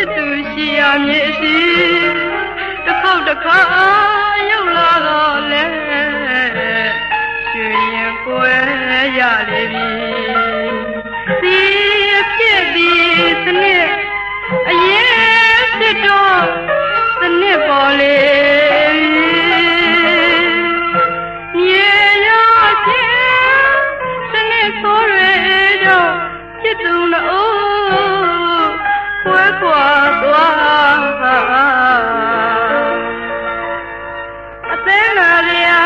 ဖြစ်သူရှိရမည်စီတစ်ခေါက်တစ်ခါရောက်လာတော့လေရွှေရင်ကွယ်ရလေပြီစီဖြစ်သည်စနစ်အရေးစစ်တော့စနစ်ပေါ်လေမြေရချင်းစနစ်ဆိုးတွေတော့ဖြစ်သူလို့ကွယ်ကွာသွားအသေးလာရ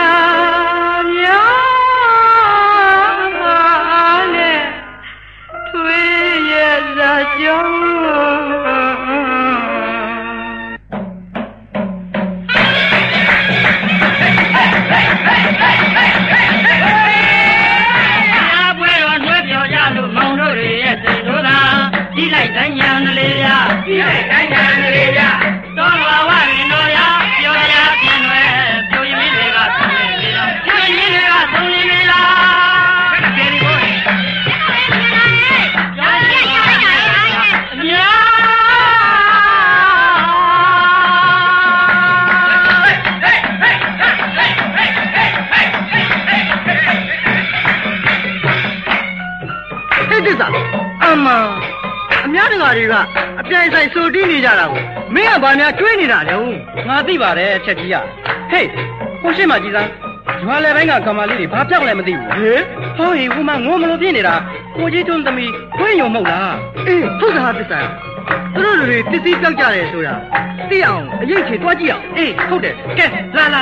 များနဲ့ထွေးရစာကြောင်းလိုက်တိုင်းညာလေးရဒီလိုက်တိုင်းညာလေးရတော်လာဝရင်တော်ရပြောရပြန်ွယ်ပြောရင်တွေကဆုံးနေလားပြောရင်တွေကဆုံးနေလားကြည့်ဒီကိုအမအများတကာတွေကအပြိုင်ဆိုင်စိုးတီးနေကြတာကိုမင်းကဘာများကျွေးနေတာလဲငါသိပါတယ်ချက်ကြီးကဟေးကိုရှိမကြီးစမ်းရွာလေပိုင်းကကမာလေးတွေဘာပြောက်လဲမသိဘူးဟေးဟောဟေးဟိုမှာငိုမလို့ပြင်းနေတာကိုကြီးထွန်းသမီးခွင့်ရုံမဟုတ်လားအေးဟုတ်တာသစ္စာသူတို့တွေပစ္စည်းပြောက်ကြတယ်ဆိုတာသိအောင်အရေးချေတွားကြည့်အောင်အေးဟုတ်တယ်ကဲလာ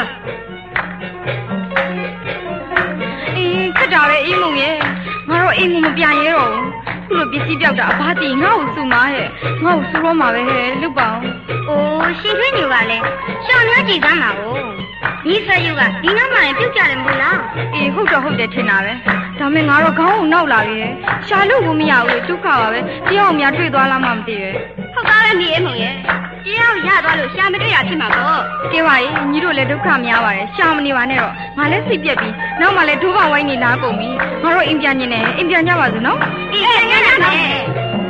အေးခက်တာပဲအေးမုံရဲ့ငါတော့အေးမုံမပြရဲတော့ဘူးခုလိုပစ္စည်းပြောက်တာအဘတီငါ့ကိုစုမားရဲ့ငါ့ကိုစုတော့မှာပဲဟဲ့လုတ်ပါအောင်။အိုးရှင်ထွေးညိုကလည်းရှောင်းနှွှဲကြည့်သမ်းပါဦး။ညီဆက်ယူကဒီနောက်မှလည်းပြုတ်ကြတယ်မဟုတ်လား။အေးဟုတ်တော့ဟုတ်တယ်ထင်တာပဲ။ဒါမဲ့ငါတော့ခေါင်းကိုနောက်လာပြီလေ။ရှာလို့ကိုမရဘူးဒုက္ခပါပဲ။တရားအောင်များတွေ့သွားလားမှမသိပဲ။ဟုတ်ကားပဲနေအေးမုံရဲ့။တရားရသွားလို့ရှာမတွေ့ရဖြစ်မှာပေါ့။ကဲပါရင်ညီတို့လည်းဒုက္ခများပါတယ်။ရှာမနေပါနဲ့တော့ငါလည်းစိတ်ပြက်ပြီးနောက်မှလည်းဒိုးပါဝိုင်းနေလာကုန်ပြီ။ငါတို့အိမ်ပြန်နေတယ်အိမ်ပြန်ကြပါစို့နော်။အေးပြန်ကြပါမယ်။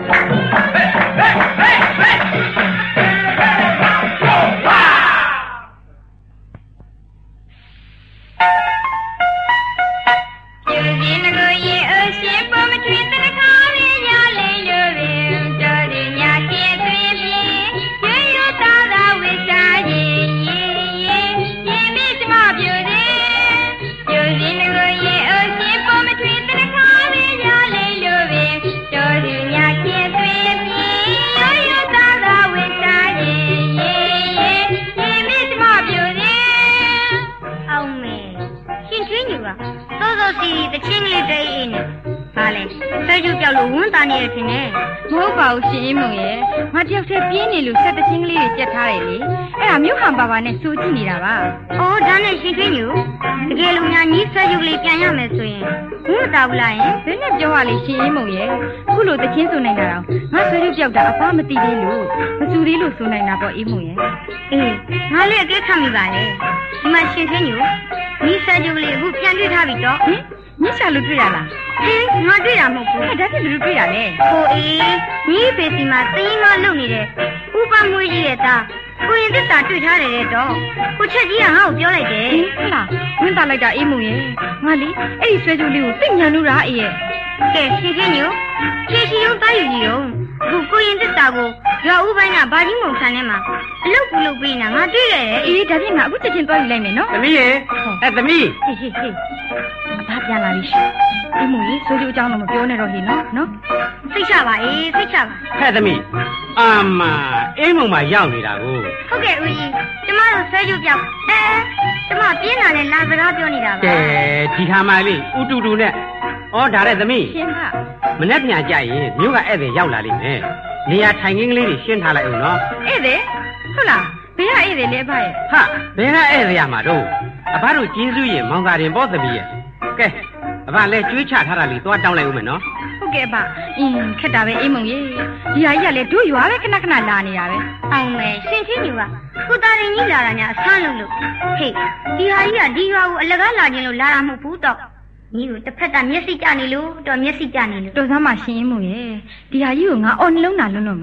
မဟုတ်ပါဘူးရှင်အင်းမုံရဲ့ငါတယောက်တည်းပြင်းနေလို့ဆက်တချင်းကလေးတွေကြက်ထားတယ်လေအဲ့ဒါမြို့ဟန်ပါပါနဲ့စိုးကြည့်နေတာပါအော်ဒါနဲ့ရှင်ထွေးညူတကယ်လို့များညီးဆွဲယူကလေးပြန်ရမယ်ဆိုရင်ဘုမတာဘူးလားယင်ဘယ်နဲ့ပြောရလဲရှင်အင်းမုံရဲ့ခုလိုတချင်းဆိုနေတာတော့ငါဆွဲယူပြောက်တာအဖမသိသေးလို့မစူသေးလို့ဆိုနေတာပေါ့အင်းမုံရဲ့အေးငါလည်းအကဲခတ်မိပါလေဒီမှာရှင်ထွေးညူညီးဆွဲယူကလေးအခုပြန်တွေ့ထားပြီတော့ဟင်ညီးရှာလို့တွေ့ရလားအေးငါတွေ့တာမဟုတ်ဘူးဒါဖြစ်လို့တွေ့ရလဲဟိုအေးညီးဖေစီမှာသင်းငါလုံနေတယ်ဥပမွေးကြီးရဲ့သားကိုရင်သစ္စာတွေ့ထားတယ်တဲ့တော့ကိုချက်ကြီးကငါ့ကိုပြောလိုက်တယ်ဟုတ်လားဝင်းသားလိုက်တာအေးမုံရဲ့ငါလေအဲ့ဒီဆွဲကြိုးလေးကိုသိညာလို့တာအေးရဲ့ကဲရှင်ချင်းညိုဖြည့်ရှိရုံသားယူကြည့်တော့အခုကိုရင်သစ္စာကိုရွာဥပိုင်းကဘာကြီးမုံဆန်ထဲမှာအလုတ်ကူလုပ်ပေးနေတာငါတွေ့တယ်အေးဒါဖြင့်ငါအခုချက်ချင်းသွားယူလိုက်မယ်နော်သမီးရဲ့အဲ့သမီးဟေးဘာပြန်လာပြီရှင်အေးမုံကြီးဆိုးကျိုးအကြောင်းတော့မပြောနဲ့တော့ဟေးနော်စိတ်ချပါအေးစိတ်ချပါဟဲ့သမီးအာမအေးမုံမှာရောက်နေတာကိုဟုတ်ကဲ့ဦးကြီးကျမတို့ဆွဲကျုပ်ပြောက်ကျမပြင်းတာနဲ့လာစကားပြောနေတာပါကဲဒီခါမှလေးဥတူတူနဲ့ဩဒါတဲ့သမီးရှင်းပါမနေ့ပြန်ကြရင်မြို့ကဧည့်သည်ရောက်လာလိမ့်မယ်နေရာထိုင်ခင်းကလေးတွေရှင်းထားလိုက်အောင်နော်ဧည့်သည်ဟုတ်လားဘယ်ကဧည့်သည်လဲအဖရဲ့ဟာဘယ်ကဧည့်သည်ရမှာတော့အဖတို့ကျေးဇူးရင်မောင်သာရင်ပေါ့သမီးရဲ့ကဲအဖလည်းကျွေးချထားတာလေးသွားတောင်းလိုက်ဦးမယ်နော်ဟုတ်ကဲ့အဖခက်တာပဲအေးမုံရေဒီဟာကြီးကလည်းတို့ရွာပဲခဏခဏလာနေတာပဲအောင်မယ်ရှင်ချင်းညူကခုသားရင်ကြီးလာတာညာအဆန်းလို့ဟေ့ဒီဟာကြီးကဒီရွာကိုအလကားလာခြင်းလို့လာတာမဟုတ်ဘူးတော့ညီကိုတစ်ဖက်ကမျက်စိကျနေလို့တော့မျက်စိကျနေလို့တော်သားမှရှင်ရင်မို့ရဲ့ဒီဟာကြီးကိုငါအော်နှလုံးသားလုံးလုံးမှာ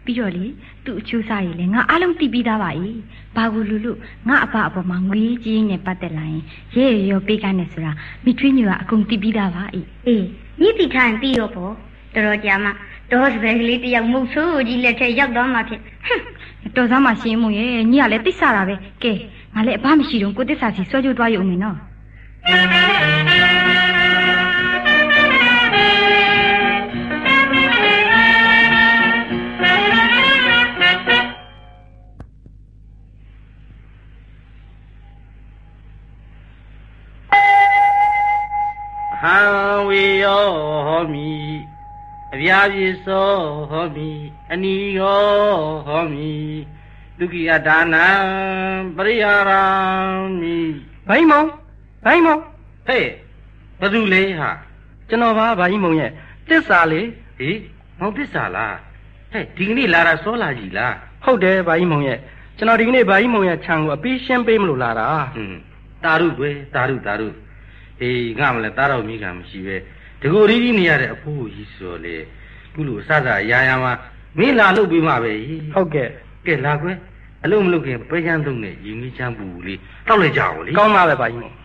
ပြီးတော့လေသူ့အချိုးစားကြီးလေငါအားလုံးသိပြီးသားပါ၏ဘာကိုလို့ငါအဖအပေါ်မှာငွေကြီးနဲ့ပတ်သက်လာရင်ရဲရောပေးကနဲ့ဆိုတာမိထွေးညိုကအကုန်သိပြီးသားပါ၏အေးညီတိထားရင်ပြီးရောပေါ့တော်တော်ကြာမှဒေါ်စပယ်ကလေးတယောက်မုတ်ဆိုးကြီးလက်ထက်ရောက်သွားမှဖြစ်တော်သားမှရှင်မို့ရဲ့ညီကလည်းသိစားတာပဲကဲငါလည်းအဘမရှိတော့ကိုတစ္ဆာစီဆွဲကြိုးသွားရုံနဲ့နော်ဟံဝေယောဟောမိအဗျာပြေသောဟောမိအနီယောဟောမိဒုက္ခိအဒါနံပရိဟာရမိဘိုင်းမောင်ဟေးဘသူလဲဟာကျွန်တော်ပါဘိုင်းမောင်ရဲ့သစ္စာလေဟေးမောင်သစ္စာလားဒီကနေ့လာတာစောလာကြီးလားဟုတ်တယ်ဘိုင်းမောင်ရဲ့ကျွန်တော်ဒီကနေ့ဘိုင်းမောင်ရဲ့ခြံကိုအပေးရှင်းပေးမလို့လာတာတာရုကွယ်တာရုအေးငါမလဲတာတော့မိကမရှိပဲတကူရီးကြီးနေရတဲ့အဖိုးကြီးဆိုလေခုလိုအစစရာရာမှာမင်းလာလုပ်ပြီးမှပဲဟုတ်ကဲ့လာကွယ်အလုံးမလုပ်ခင်ပဲချမ်းသုံးနဲ့ယူငီးချမ်းပူလေးတောက်လိုက်ကြအောင်လေကောင်းပါပဲပါကြီးမောင်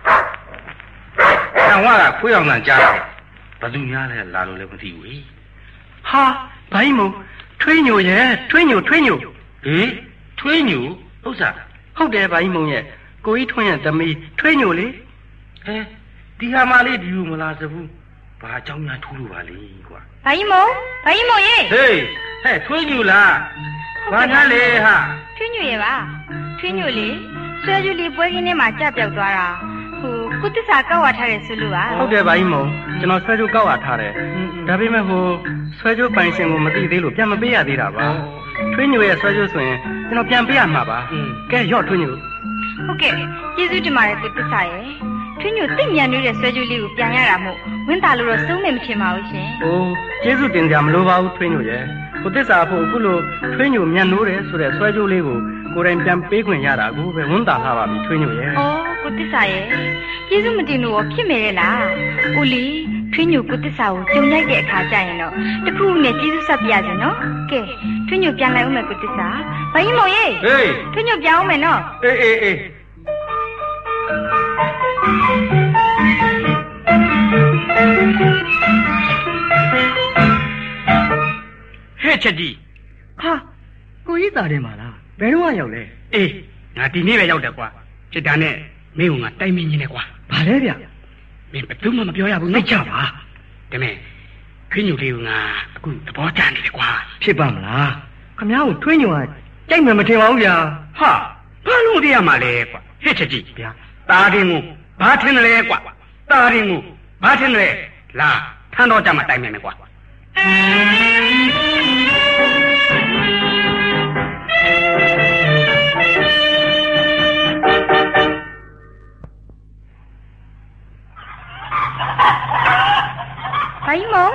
ဆံဝါကခွေးအောင်တန်ကြားတယ်ဘသူများလဲလာလို့လည်းမသိဘူးဟာဘိုင်းမောင်ထွေးညိုရဲ့ထွေးညိုဟေးထွေးညိုဥစ္စာဟုတ်တယ်ဘိုင်းမောင်ရဲ့ကိုကြီးထွန်းရဲ့သမီးထွေးညိုလေဒီဟာမလေးဒီလိုမလားစဘူးဘာအကြောင်းများထူးလို့ပါလေကွာဘိုင်းမောင်ရေဟေးထွေးညိုလားဘာများလဲဟာထွေးညိုရေပါထွေးညိုလေဆွဲကြူလေးပွဲကင်းထဲမှာကြပြောက်သွားတာကုသစ္စာကောက်ဝါထားတယ်ဆိုလို့ပါဟုတ်တယ်ဘိုင်းမောင်ကျွန်တော်ဆွဲကြိုးကောက်ဝါထားတယ်ဒါပေမဲ့ဆွဲကြိုးပိုင်ရှင်ကိုမသိသေးလို့ပြန်မပေးရသေးတာပါထွေးညိုရဲ့ဆွဲကြိုးဆိုရင်ကျွန်တော်ပြန်ပေးရမှာပါကဲရော့ထွေးညိုဟုတ်ကဲ့ကျေးဇူးတင်ပါတယ်ကုသစ္စာရဲ့ထွေးညိုသိမြန်နေတဲ့ဆွဲကြိုးလေးကိုပြန်ရတာမို့ဝင်းတာလို့တော့စုံးနေမထင်ပါဘူးရှင်။အိုးကျေးဇူးတင်ကြမလိုပါဘူးထွေးညိုရဲ့။ကိုသစ္စာဖို့အခုလိုထွေးညိုမြန်နိုးတယ်ဆိုတဲ့ဆွဲကြိုးလေးကိုကိုယ်တိုင်ပြန်ပေးခွင့်ရတာအခုပဲဝင်းတာလာပါပြီထွေးညိုရဲ့။အော်ကိုသစ္စာရဲ့ကျေးဇူးမတင်လို့ဖြစ်မယ်လေလား။ဦးလီထွေးညိုကိုသစ္စာကိုကြုံလိုက်တဲ့အခါကျရင်တော့တခုနဲ့ကျေးဇူးဆက်ပြရစနော်။ကဲထွေးညိုပြန်လိုက်ဦးမယ်ကိုသစ္စာ။ဘိုင်းမောင်ရေထွေးညိုပြန်အောင်မယ်နော်။အေးဟဲ့ချက်ကြီးဟာကိုကြီးသားတယ်မလားဘယ်တော့ရောက်လဲအေးငါဒီနေ့ပဲရောက်တယ်ကွာစစ်တာနဲ့မင်းကငါတိုင်မင်းကြီးနဲ့ကွာဘာလဲဗျမင်းဘယ်သူမှမပြောရဘူးသိကြပါဒါမဲ့ထွေးညိုလေးကငါအခုသဘောကျနေတယ်ကွာဖြစ်ပါမလားခမ ्या ကိုထွေးညိုကကြိုက်မယ်မထင်ပါဘူးဗျာဟာဘာလို့တရမှာလဲကွာဟဲ့ချက်ကြီးဗျာตาတင်းကိုဘာထင်တယ်လဲကွာตาတင်းကိုဘာထင်တယ်လဲလာထမ်းတော့ကြမှာတိုင်မယ်ကွာဘိုင်းမောင်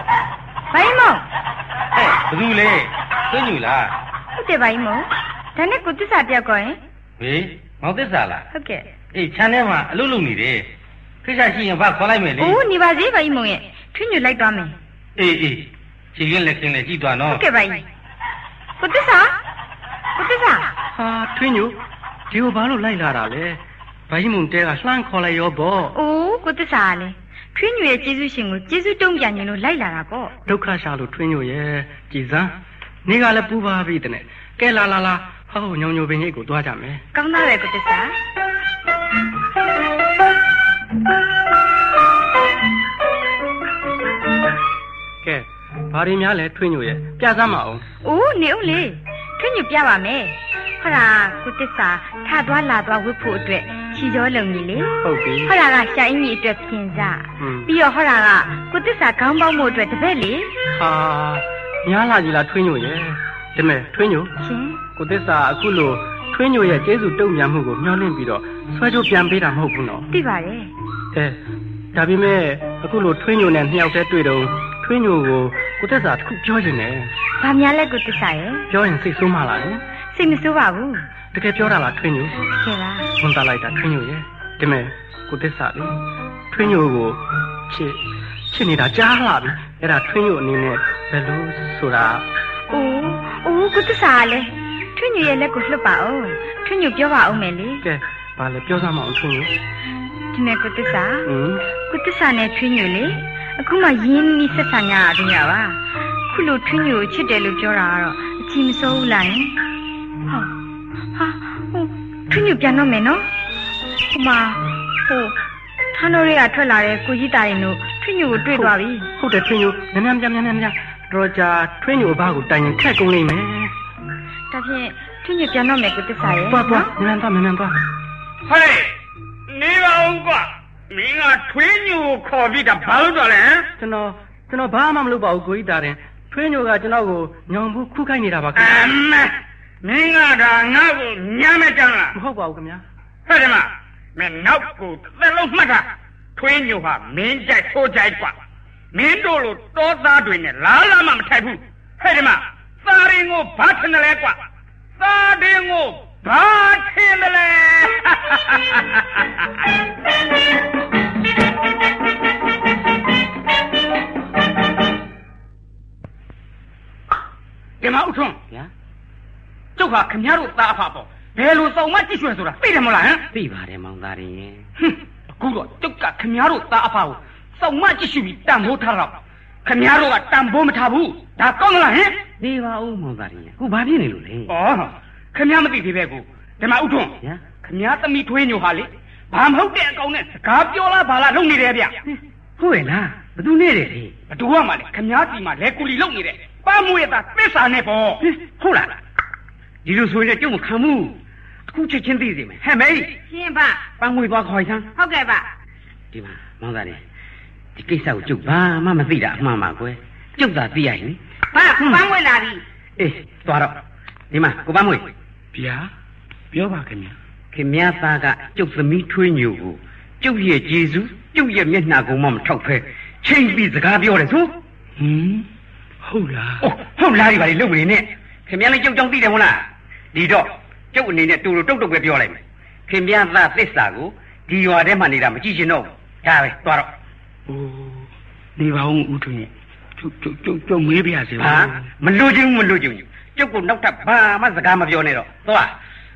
ဘသူလဲထွေးညိုလားဟုတ်တယ်ဘိုင်းမောင်ဒါနဲ့ကိုသစ္စာပြောက်ကောရင်မောင်သစ္စာလားဟုတ်ကဲ့ခြံထဲမှာအလုပ်လုပ်နေတယ်ခိစ္စရှိရင်ဘာခေါ်လိုက်မယ်လေနေပါစေဘိုင်းမောင်ရဲ့ထွေးညိုလိုက်သွားမယ်အေးခြေရင်းလက်ခင်းနဲ့ကြည့်သွားနော်ဟုတ်ကဲ့ဘိုင်းကိုသစ္စာဟာထွေးညိုဒီကိုဘာလို့လိုက်လာတာလဲဘိုင်းမောင်တဲကလှမ်းခေါ်လိုက်ရောပေါ့ကိုသစ္စာလေထွေးညိုရဲ့ကျေးဇူးရှင်ကိုကျေးဇူးတုံးပြန်ရင်လို့လိုက်လာတာပေါ့ဒုက္ခရှာလို့ထွေးညိုရဲ့ကြည်စမ်းနေကလည်းပူပါပြီတဲ့ကဲလာဟောညောင်ညိုပင်ကြီးကိုသွားကြမယ်ကောင်းသားပဲကိုသစ္စာကဲဘာတွေများလဲထွေးညိုရဲ့ပြစမ်းမအောင်နေဦးလေထွေးညိုပြပါမယ်ဟောတာကိုသစ္စာထသွားလာသွားဝတ်ဖို့အတွက်ချီကြောလုံကြီးလေဟုတ်ပြီဟောတာကရှာအင်းကြီးအတွက်ပြင်စားပြီးတော့ဟောတာကကိုသစ္စာခေါင်းပေါက်မှုအတွက်တပည့်လေဟာများလာကြီးလားထွေးညိုရဲ့ဒါမဲ့ထွေးညိုရှင်ကိုသစ္စာအခုလိုထွေးညိုရဲ့ကျေးဇူးတုံ့ပြန်မှုကိုမျှော်လင့်ပြီးတော့ဆွဲကြိုးပြန်ပေးတာမဟုတ်ဘူးနော်သိပါတယ်ဒါပေမဲ့အခုလိုထွေးညိုနဲ့နှစ်ယောက်တည်းတွေ့တော့ထွေးညိုကိုသစ္စာတစ်ခုပြောချင်တယ်ဘာများလဲကိုသစ္စာရဲ့ပြောရင်စိတ်ဆိုးမှလားစိတ်မဆိုးပါဘူးတကယ်ပြောတာလားထွေးညိုကဲပါဝန်တာလိုက်တာထွေးညိုရဲ့ဒါမဲ့ကိုသစ္စာလေထွေးညိုကိုချစ်နေတာကြားလာပြီအဲ့ဒါထွေးညိုအနေနဲ့ဘယ်လိုဆိုတာအိုးကိုတစ္ဆာလေထွေးညူရဲ့လက်ကိုလှုပ်ပါဦးထွေးညူပြောပါဦးမယ်လေကဲဘာလဲပြောစမ်းမအောင်ထွေးညူဒီနေ့ကိုတစ္ဆာနဲ့ထွေးညူလေအခုမှရင်းနှီးဆက်ဆံရအောင်ရပါခုလိုထွေးညူကိုချစ်တယ်လို့ပြောတာကတော့အချီမစိုးဘူးလားယင်ထွေးညူပြန်တော့မယ်နော်ဟိုမှာထန်းတော်တွေကထွက်လာတဲ့ကိုကြီးတာရင်တို့ထွေးညူကိုတွေ့သွားပြီဟုတ်တယ်ထွေးညူမြန်တော့ကြာထွေးညူအဘကိုတိုင်ရင်ခက်ကုန်လိမ့်မယ်ဒါဖြင့်ထွေးညူပြန်တော့မယ်ကိုတစ္ဆာရဲ့သွားမြန်သွားဟဲ့နေပါဦးကွာမင်းကထွေးညူကိုခေါ်ပြီးတာဘာလို့တော့လဲကျွန်တော်ဘာမှမလုပ်ပါဘူးကိုကြီးတာရင်ထွေးညူကကျွန်တော်ကိုညောင်ဘူးခုခိုက်နေတာပါခင်ဗျာမင်းကဒါငါ့ကိုညမ်းမဲ့ကြမ်းလားမဟုတ်ပါဘူးခင်ဗျာဟဲ့ဒီမှာမင်းနောက်ကိုသက်လုံးမှတ်တာထွေးညူဟာမင်းကြိုက်ဆိုးကြိုက်ကွာမင်းတို့လိုတောသားတွေနဲ့လားမှမထိုက်ဘူးဟဲ့ဒီမှာသာရင်ကိုဘာထင်တယ်လဲကွာသာရင်ကိုဘာထင်တယ်လဲဒီမှာဦးထွန်းဗျာကျုပ်ဟာခင်ဗျားတို့သားအဖပေါ့ဘယ်လိုစုံမကြည့်ရွှင်ဆိုတာသိတယ်မဟုတ်လားဟမ်သိပါတယ်မောင်သားရင်အခုတော့ကျုပ်ကခင်ဗျားတို့သားအဖကိုစုံမကြည့်ရှုပြီးတန်ဖိုးထားတော့ခင်ဗျားတို့ကတန်ဖိုးမထားဘူးဒါကောင်းလားဟင်သိပါဦးမောင်သားရင်ခုဘာဖြစ်နေလို့လဲဩခင်ဗျားမသိသေးပဲကိုဒီမှာဦးထွန်းခင်ဗျားသမီးထွေးညိုဟာလေဘာမဟုတ်တဲ့အကောင်နဲ့စကားပြောလားဘာလားလုပ်နေတယ်ဗျဟုတ်ရဲ့လားဘသူနဲ့တယ်လေဘသူကမှလေခင်ဗျားစီမှာလဲကူလီလုပ်နေတယ်ပါမွေးတာသစ္စာနဲ့ပေါ့ဟုတ်လားဒီလိုဆိုရင်ကျုပ်မခံဘူးအခုချက်ချင်းသိစေမယ်ဟဲ့မေးရှင်ပါပန်းမွေသွားခေါ်စမ်းဟုတ်ကဲ့ပါဒီမှာမောင်သားရင်ဒီကိစ္စကိုကျုပ်ဘာမှမသိတာအမှန်ပါကွယ်ကျုပ်သာသိရရင်ဘာပန်းမွေလာပြီအေးသွားတော့ဒီမှာကိုပန်းမွေဗျာပြောပါခင်ဗျာခင်ဗျားသားကကျုပ်သမီးထွေးညိုကိုကျုပ်ရဲ့ကျေးဇူးကျုပ်ရဲ့မျက်နှာကိုမှမထောက်ဖဲချိန်ပြီးစကားပြောတယ်ဆိုဟုတ်လားဟုတ်လားဒီပါလေလုပ်နေနဲ့ခင်ဗျားလည်းကျုပ်ကြောင့်သိတယ်မဟုတ်လားဒီတော့ကျုပ်အနေနဲ့တူတူတုတ်တုတ်ပဲပြောလိုက်မယ်ခင်ဗျားသားသစ္စာကိုဒီရွာထဲမှာနေတာမကြည့်ချင်တော့ဒါပဲသွားတော့နေပါဦးဦးထွန်းကျုပ်မေးပြရစီဟာမလို့ချင်းကျုပ်ကိုနောက်ထပ်ဘာမှစကားမပြောနဲ့တော့သွား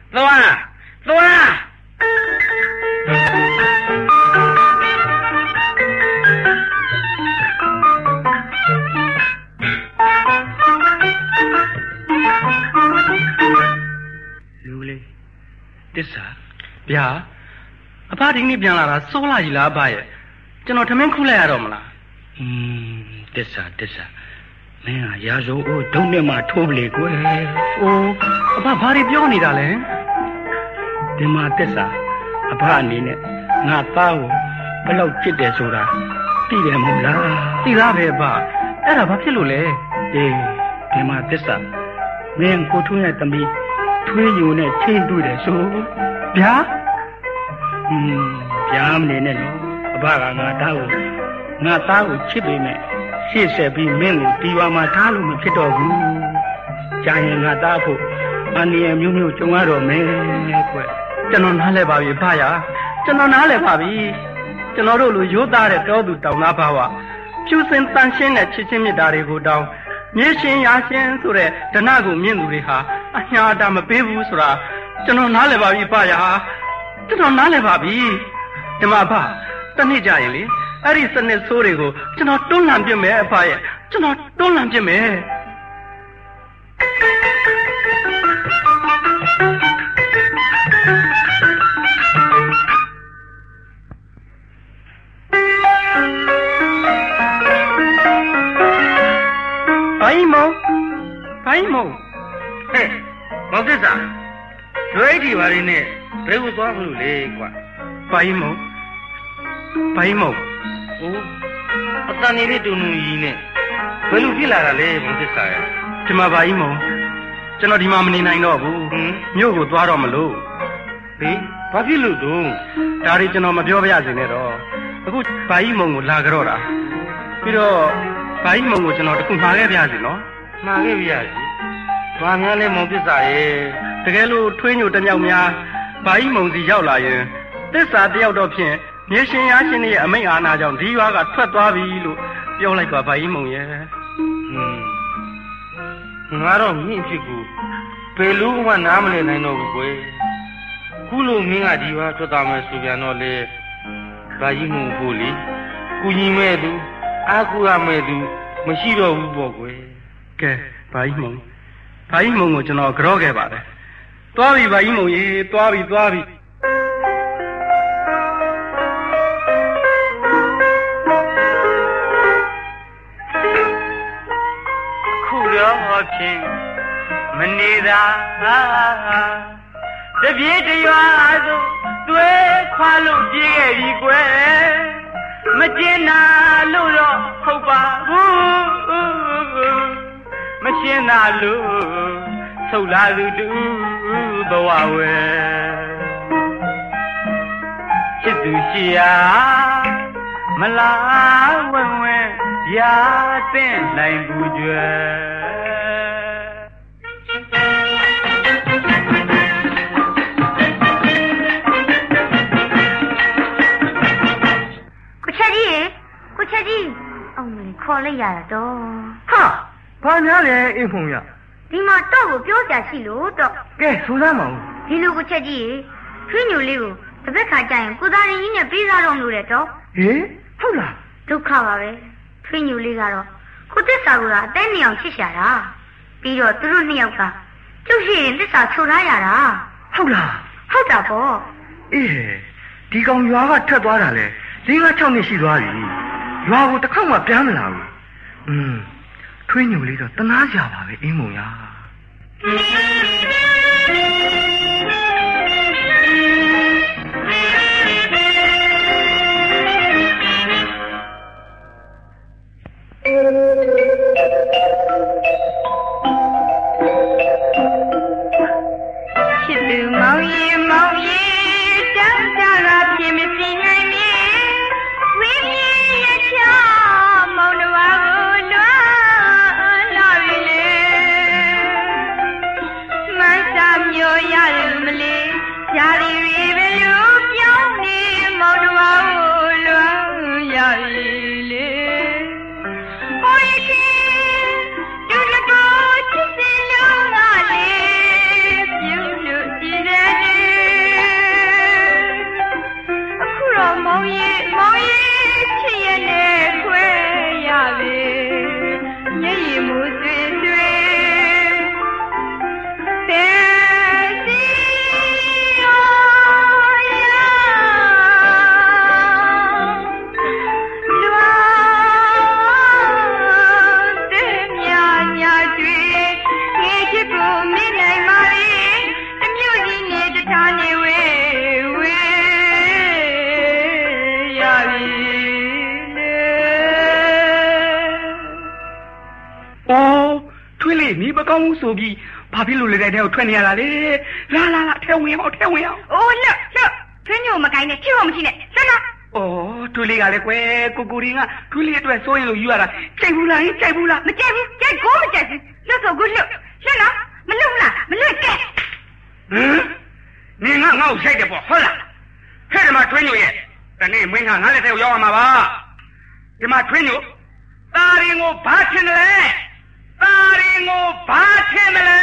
လူလေးတစ္ဆာဗျာအဖဒီနေ့ပြန်လာတာစိုးလာကြီးလားအဖရဲ့ကျွန်တော်ထမင်းခုလိုက်ရတော့မလားတစ္ဆာမင်းဟာရာဇိုးအိုးဒုံနဲ့မှထိုးပလေကွယ်အိုးအဖဘာတွေပြောနေတာလဲဒီမှာတစ္ဆာအဖအနေနဲ့ငါသားကိုဘယ်လောက်ချစ်တယ်ဆိုတာသိတယ်မဟုတ်လားသိသားပဲအဖအဲ့ဒါဘာဖြစ်လို့လဲဒီမှာတစ္ဆာမင်းကိုထွန်းရဲ့သမီးထွေးညိုနဲ့ချင်းတွေ့တယ်ဆိုဗျာဗျာမနေနဲ့နော်အဖကငါသားကိုချစ်ပေမဲ့ရှေ့ဆက်ပြီးမင်းကိုဒီဝါမှာထားလို့မဖြစ်တော့ဘူးကြာရင်ငါသားဖို့အန္တရာယ်မျိုးကြုံရတော့မယ်ကွကျွန်တော်နားလဲပါပြီဖယာကျွန်တော်နားလဲပါပြီကျွန်တော်တို့လိုရိုးသားတဲ့တောသူတောင်သားဘာဝဖြူစင်တန်ရှင်းတဲ့ချစ်ချင်းမြတ်တာတွေကိုတောင်းမြေရှင်ရာရှင်ဆိုတဲ့ဓနကိုမြင့်သူတွေဟာအညာတာမပေးဘူးဆိုတာကျွန်တော်နားလဲပါပြီဖယာကျွန်တော်နားလဲပါပြီဒီမှာဖတနေ့ကြရင်လေအဲ့ဒီစနစ်ဆိုးတွေကိုကျွန်တော်တွန်းလှန်ပြမယ်အဖရဲ့ကျွန်တော်တွန်းလှန်ပြမယ်ဘိုင်းမုံဟဲ့မောင်သစ္စာလွဲဒီပါလေးနဲ့ဘယ်ကိုသွားမလို့လဲကွာဘိုင်းမုံအတန်နေတဲ့တူနူကြီးနဲ့ဘယ်လိုဖြစ်လာတာလဲမောင်သစ္စာရဲ့ဒီမှာဘာကြီးမုံကျွန်တော်ဒီမှာမနေနိုင်တော့ဘူးမြို့ကိုသွားတော့မလို့ဘာဖြစ်လို့တုံးဒါတွေကျွန်တော်မပြောပြရစေနဲ့တော့အခုဘာကြီးမုံကိုလာကြတော့တာပြီးတော့ဘာကြီးမုံကိုကျွန်တော်တခုမှာခဲ့ပြရစီနော်မှာခဲ့ပြရစီဘာများလဲမောင်သစ္စာရဲ့တကယ်လို့ထွေးညိုတမြောက်များဘာကြီးမုံစီရောက်လာရင်သစ္စာတယောက်တော့ဖြင့်မြေရှင်ရားရှင်ရဲ့အမိန့်အာဏာကြောင့်ဒီရွာကထွက်သွားပြီလို့ပြောလိုက်ပါဘာကြီးမုံရဲ့ငါတော့မင်းဖြစ်ကိုဘယ်လိုမှနားမလည်နိုင်တော့ဘူးကွယ်ခုလိုမင်းကဒီဘာထွက်သွားမယ်ဆိုပြန်တော့လေဘာကြီးမှုဖို့လေကူညီမဲ့သူအားကိုးရမဲ့သူမရှိတော့ဘူးပေါ့ကွယ်ကဲဘာကြီးမုံကိုကျွန်တော်ကြော့ခဲ့ပါတယ်သွားပြီဘာကြီးမုံရေသွားပြီခုတော့ဖြင့်မနေတာတပြေးတရွာသို့သွဲခွာလို့ပြေးခဲ့ပြီကွယ်မကျင်နာလို့တော့ဟုတ်ပါဘူးမရှင်းသာလို့ဆုတ်လာသူတူဘဝဝဲချစ်သူရှိရာမလားဝဲရာတဲ့နိုင်ဘူးကြွယ်ကိုချက်ကြီးအောင်မင်းခေါ်လိုက်ရတာတော့ဟာဘာများလဲအိမ်ဖုံရဒီမှာတော့ကိုပြောကြရှိလို့တော့ကဲဆိုစမ်းပါဦးဒီလိုကိုချက်ကြီးထွေးညိုလေးကိုတစ်သက်ခါကျရင်ကိုသားရင်းကြီးနဲ့ပြေးစားတော့လို့တဲ့တော့ဟေးဟုတ်လားဒုက္ခပါပဲထွေးညိုလေးကတော့ကိုသစ္စာကအတဲနှစ်အောင်ချစ်ရှာတာပြီးတော့သူတို့နှစ်ယောက်ကကျုပ်ရှိရင်သစ္စာချုပ်ထားရတာဟုတ်လားဟုတ်တာပေါ့အေးဒီကောင်ရွာကထွက်သွားတာလေ5-6နှစ်ရှိသွားပြီရွာကိုတစ်ခေါက်မှပြန်မလာဘူးထွေးညိုလေးတော့တနာကြပါပဲအင်းမုံရချစ်သူမောင်ရင်တန်းတာကပြင်မစီနိုင်မည်ဝင်းမြရချမောင်တော်ကိုလွားလာပြီလေမဆာမျိုးရရမလေးຢာရီရီပဲလို့ပြောင်းနေမောင်တော်ကိုလွားရပြီလေဟိုရခင်ဒုလကိုချစ်စင်လုံးကလေးပြုလို့ကြည်တယ်အခုတော့မောင်ရဲ့ချစ်ရနဲ့ခွဲရပြီမျက်ရည်မူဆွေတဲ့စီရောလွာတဲ့ညာတွေ့ငေချစ်ကိုမင်းနိုင်ပါလေတမျိုးကြီးနဲ့တခြားနေဝေရပြီလေအော်ထွေးလေးနီးမကောင်းဘူးဆိုပြီးဘာဖြစ်လို့လဲတဲ့ကိုထွက်နေရတာလေလာထဲဝင်အောင်အိုးလှထွေးညိုမကိုင်းနဲ့ချစ်ဖို့မရှိနဲ့ဆက်လာအော်ထွေးလေးကလည်းကွယ်ကိုရီကထွေးလေးအတွက်စိုးရင်လို့ယူရတာကြိုက်ဘူးလားမကြိုက်ကိုမကြိုက်ဘူးလှဆိုကိုလှလားမလှလားမလှကဲနင်ငါ့ကိုရှိုက်တယ်ပေါ့ဟုတ်လားဟဲ့ဒီမှာထွေးညိုရဲ့တနေ့မင်းကငါလက်ထဲကိုရောက်ရမှာပါဒီမှာထွေးညိုတာရင်ကိုဘာထင်တယ်လဲတာရင်ကိုဘာထင်တယ်လဲ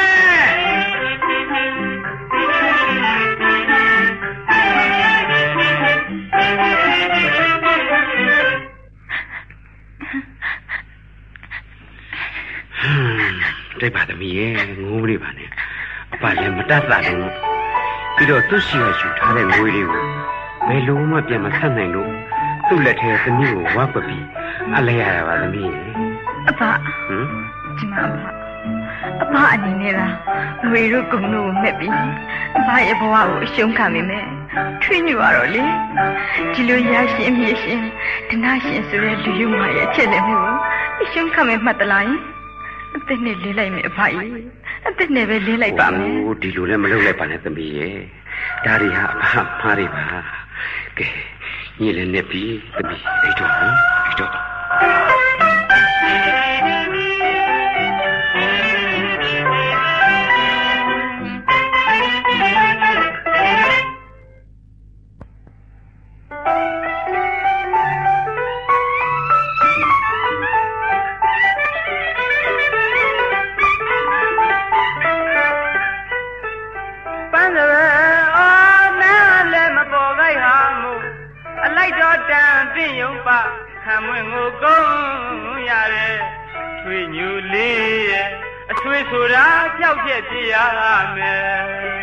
တိတ်ပါသမီးရဲ့ငိုးလေးပါနဲ့အပလည်းမတတ်တာတော့ပြီးတော့သူ့ရှိရယူထားတဲ့ငွေလေးကိုဘယ်လိုမှပြန်မဆက်နိုင်လို့သူ့လက်ထဲသမီးကိုဝါပပြီးအလဲရတာပါသမီးရဲ့အဖဒီမှာအဖအနေနဲ့လားငွေတို့ကုံတို့ကိုမဲ့ပြီးအဖရဲ့ဘဝကိုအရှုံးခံမိမယ်ထွေးညူရတော့လေဒီလိုရရှင်မြေရှင်ဒနာရှင်ဆိုတဲ့လူရုံမရဲ့အချက်လက်မျိုးကိုအရှုံးခံမဲ့မှတ်တလားယင်အသက်နဲ့လေးလိုက်မယ်အဖကြီးအသက်နဲ့ပဲလေးလိုက်ပါမယ်ဟိုဒီလိုလည်းမလုပ်လိုက်ပါနဲ့သမီးရဲ့ဒါတွေဟာအဖမှားတွေပါကဲညီလည်းနဲ့ပြီးသမီးအိတ်တော့တန်ပင်ယုံပါခံမွင်ကိုကုန်းရတဲ့ထွေညူလေးရဲ့အဆွေဆိုတာကြောက်ချက်ပြရမယ်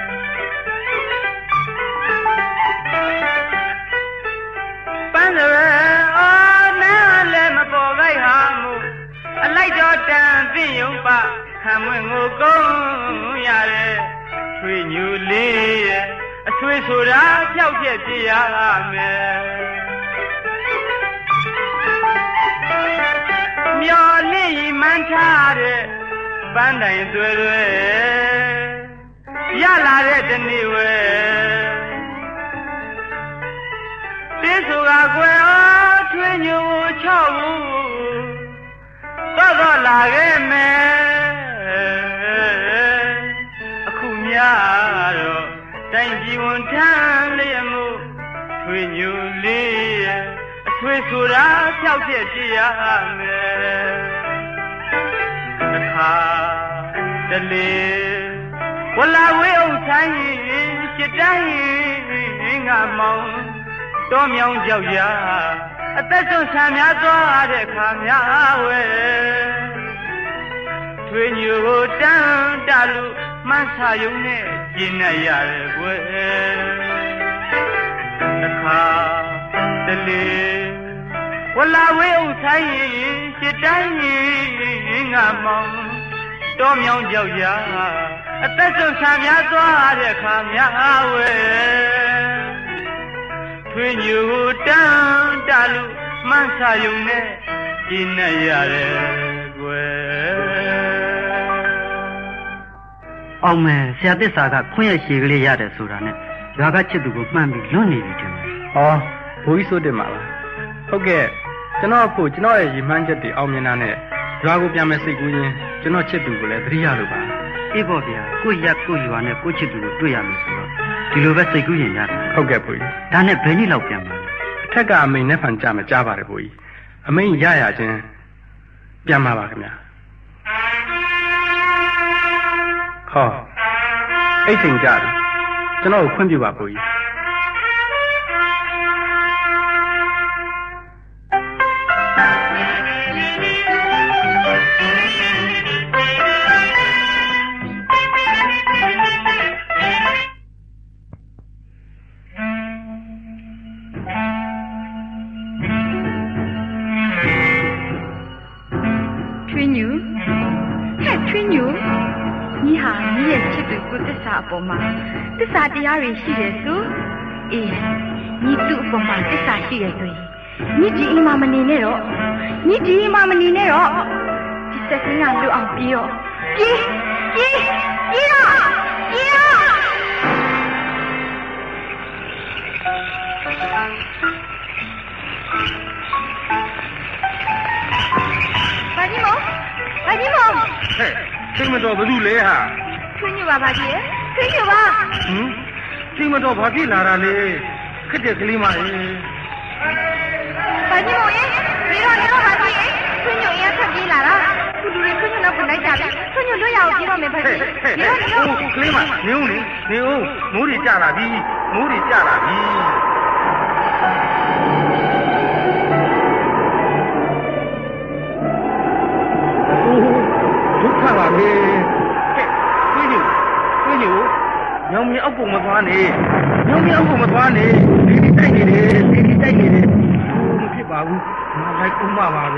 ပန်းစရဲအော်နားလည်းမပေါ်ခိုက်ဟာမူအလိုက်တော့တန်ပင်ယုံပါခံမွင်ကိုကုန်းရတဲ့ထွေညူလေးရဲ့အဆွေဆိုတာကြောက်ချက်ပြရမယ်မျော်လင့်မှန်းထားတဲ့ပန်းတိုင်တွေရလာတဲ့တနေ့ဝဲတေးဆိုကကွယ်အားထွေးညိုချောက်ဘူးတော့လာခဲ့မယ်အခုများတော့တိုင်ပြည်ဝန်ထမ်းလျက်မှုထွေညိုလေးရဲ့အထွေဆိုတာကြောက်ချက်ပြရမယ်တစ်ခါတလေဝလာဝေးအောင်ဆိုင်ချစ်တိုင်းငါမောင်တော်မြောင်ကြောက်ရအသက်ဆုံးဆံများသွားတဲ့ခါများဝဲထွေညိုကိုတန်းတလူမှန်းစာယုံနဲ့ကျင်းနေရတယ်ကွယ်တစ်ခါတလေဝလာဝေးအောင်ဆိုင်ချစ်တိုင်းငါမောင်တော်မြောင်ကြောက်ရအသက်ဆုံးဆံများသွားတဲ့ခါများဝဲထွေညိုကိုတန်းတလူမှန်းစာယုံနဲ့ကျင်းနေရတယ်ကွယ်အောင်မယ်ဆရာသစ္စာကခွင့်ရရှည်ကလေးရတယ်ဆိုတာနဲ့ရွာကချစ်သူကိုမှန်းပြီးလွတ်နေပြီတင်တယ်။အော်ဘိုးကြီးဆိုတယ်မှာလား။ဟုတ်ကဲ့ကျွန်တော်အခုကျွန်တော်ရဲ့ရည်မှန်းချက်တွေအောင်မြင်တာနဲ့ရွာကိုပြန်မဲ့စိတ်ကူးရင်းကျွန်တော်ချစ်သူကိုလည်းသတိရလို့ပါ။အေးပေါ့ဗျာကိုရက်ကိုရွာနဲ့ကိုချစ်သူကိုတွေ့ရမယ်ဆိုတော့ဒီလိုပဲစိတ်ကူးရင်ရတယ်။ဟုတ်ကဲ့ဘိုးကြီး။ဒါနဲ့ဘယ်နည်းလောက်ပြန်မှာလဲ။အထက်ကအမိန်နဲ့ဖန်ကြမကြားပါတယ်ဘိုးကြီး။အမိန်ရရချင်းပြန်မှာပါခင်ဗျာ။ဟောအဲ့ချိန်ကြတယ်ကျွန်တော်ကိုခွင့်ပြုပါဘိုးကြီးအပေါ်မှာသစ္စာတရားတွေရှိတယ်ဆိုအေးညီသူ့အပေါ်မှာသစ္စာရှိတယ်ဆိုရင်ညီဒီအိမ်မှာမနေနဲ့တော့ညီဒီအိမ်မှာမနေနဲ့တော့ဒီစက်ကင်းကလွတ်အောင်ပြီးတော့ပြေးတော့ဘာကြီးမောဟဲ့စိတ်မတော်ဘာလို့လဲဟာထွင်းညပါကြီးရဲ့ထွင်းညပါစိတ်မတော်ဘာဖြစ်လာတာလဲခက်တဲ့ကလေးမလေးဘာကြီးမောရဲ့ဒီတော့ဘာကြီးရဲ့ထွင်းညရဲ့ဆက်ပြေးလာတာသူလူတွေထွင်းညတော့ခလိုက်ကြတယ်ထွင်းညလွတ်ရအောင်ပြေးတော့မယ်ဘာကြီးဒီတော့ကလေးမနေဦးနေဦးမိုးတွေကြလာပြီမိုးတွေကြလာပြီဒုက္ခပါလေညောင်မြေအောက်ပုံမသွားနဲ့ညောင်မြေအောက်ပုံမသွားနဲ့ဒီတိုက်နေတယ်ဒီတိုက်နေတယ်မဖြစ်ပါဘူးငါလိုက်ဥမပါပဲ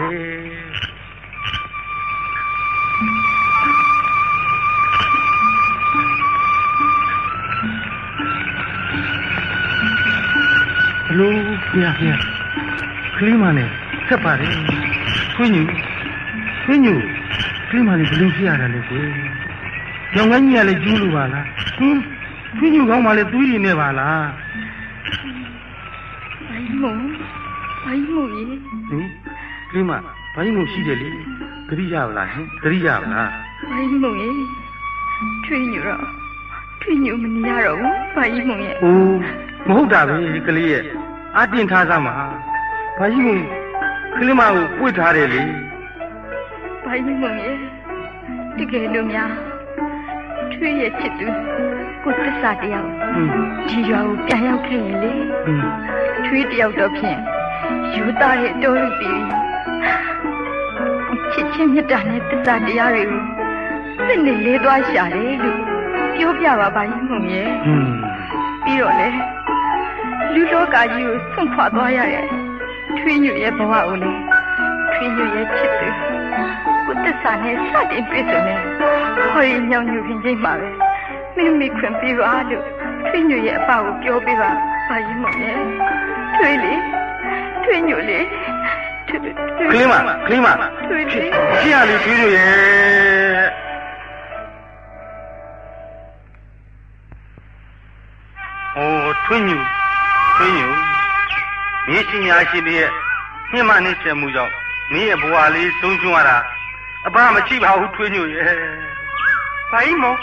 ဘလို့ဖေကလေးမနဲ့ဆက်ပါတယ်ထွင်းညူကလေးမလေးဘလို့ဖြစ်ရတာလဲကွယ်ညောင်ငန်းကြီးကလည်းကျူးလို့ပါလားထွင်းညူကောင်းမှလည်းသွေးရည်နေပါလားဘိုင်းမို့ရေကလေးမဘိုင်းမို့ရှိတယ်လေသတိရပါလားသတိရပါလားဘိုင်းမို့ရေထွင်းညူမနေရတော့ဘူးဘိုင်းမို့ရေအိုးမဟုတ်တာပဲကလေးရဲ့အတင်ထားစမ်းပါဘိုင်းမို့ကလေးမကိုပွေ့ထားတယ်လေဘိုင်းမို့ရေတကယ်လို့များထွေးရဲ့ချစ်သူကိုသစ္စာတရားဒီရွာကိုပြန်ရောက်ခဲ့ရင်လေထွေးတယောက်တော့ဖြင့်ယူသားရဲ့တော်လူတီချစ်ချင်းမြတ်တာနဲ့တစ္ဆာတရားတွေကိုစိတ်နဲ့လေးသွားရှာတယ်လို့ပြောပြပါပါရင်မှုရဲ့ပြီးတော့လေလူလောကကြီးကိုဆွန့်ခွာသွားရတဲ့ထွေးညွရဲ့ဘဝကိုလေထွေးညွရဲ့ချစ်သူကိုတစ္ဆာနဲ့စတင်ပြည့်စုံနေဟောရင်ညောင်ညူခင်ချိန်မှာပဲမိခွင့်ပြီးပါလို့ထွေးညွရဲ့အပကိုပြောပြပါပါရင်မှုရဲ့ထွေးလေထွေးညွလေကလေးမဖြစ်ရလေထွေးညွရဲ့ထွေးညူမြေရှင်ညာရှိလေးရဲ့နှင်းမနှိမ့်ချက်မှုကြောင့်မင်းရဲ့ဘဝလေးဆုံးရှုံးရတာအဘမကြည့်ပါဘူးထွေးညူရဲ့ဘာကြီးမောင်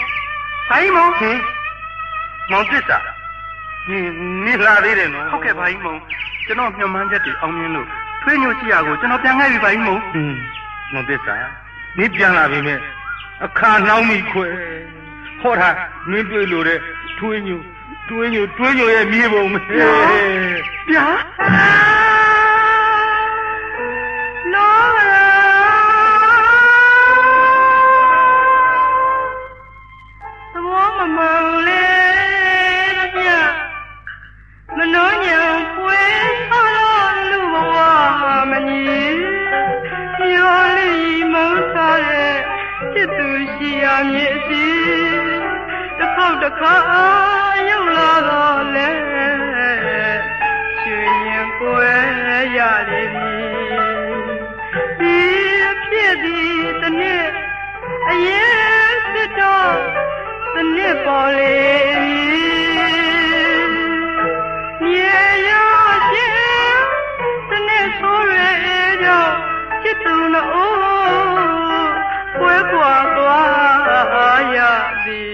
မောင်သစ္စာနင်လာသေးတယ်နော်ဟုတ်ကဲ့ဘာကြီးမောင်ကျွန်တော်မျှော်မှန်းချက်တွေအောင်မြင်လို့ထွေးညူရှိရကိုကျွန်တော်ပြန်ခဲ့ပြီဘာကြီးမောင်မောင်သစ္စာနင်ပြန်လာပြီမဲ့အခါနှောင်းမိခွဲဟောတာနင်တွေ့လို့တဲ့ထွေးညူရဲ့မြေပုံပဲဗျာတခါရောက်လာတော့လေရွှေရင်ပွဲရလေပြီဒီဖြစ်သည်တနေ့အရေးစစ်တော့တနေ့ပေါ်လေမြေရချင်းတနေ့ဆိုရဲတော့ချစ်သူနော်ပွဲကွာသွားရသည်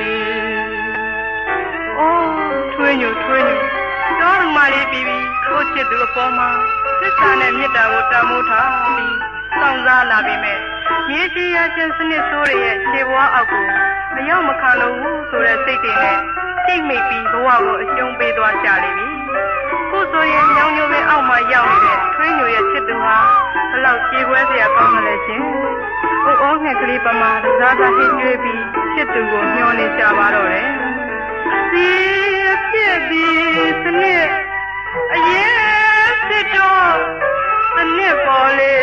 ထွေးညူတော်မလေးပြီးကိုချစ်သူအပေါ်မှာသစ္စာနဲ့မေတ္တာကိုတမိုးထားပြီးစောင့်စားလာပြီးမဲ့မြေကြီးရချင်းစနစ်ဆိုးတွေရဲ့ခြေဘဝအောက်ကိုမရောက်မခံလို့ဆိုတဲ့စိတ်တွေနဲ့တိတ်မိတ်ပြီးဘဝကိုအကျုံးပေးသွားကြလိမ့်မယ်ခုဆိုရင်ညောင်ညိုပဲအောက်မှာရောက်နေတဲ့ထွေးညူရဲ့ချစ်သူဟာဘလောက်ကြေခွဲစရာကောင်းမလဲရှင်အိုးငှက်ကလေးပမာဇာတာဟိကျွေးပြီးချစ်သူကိုညှောနေကြပါတော့တယ်စီဖြစ်ပြီးစနစ်အရေးစစ်တော့စနစ်ပေါ်လေ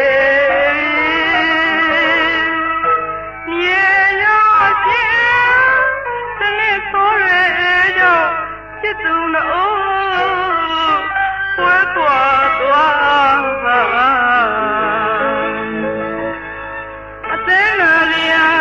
မြေရချင်းစနစ်ဆိုရဲတော့ချစ်သူနော်ပွဲကွာသွားပါအသေးလာလျာ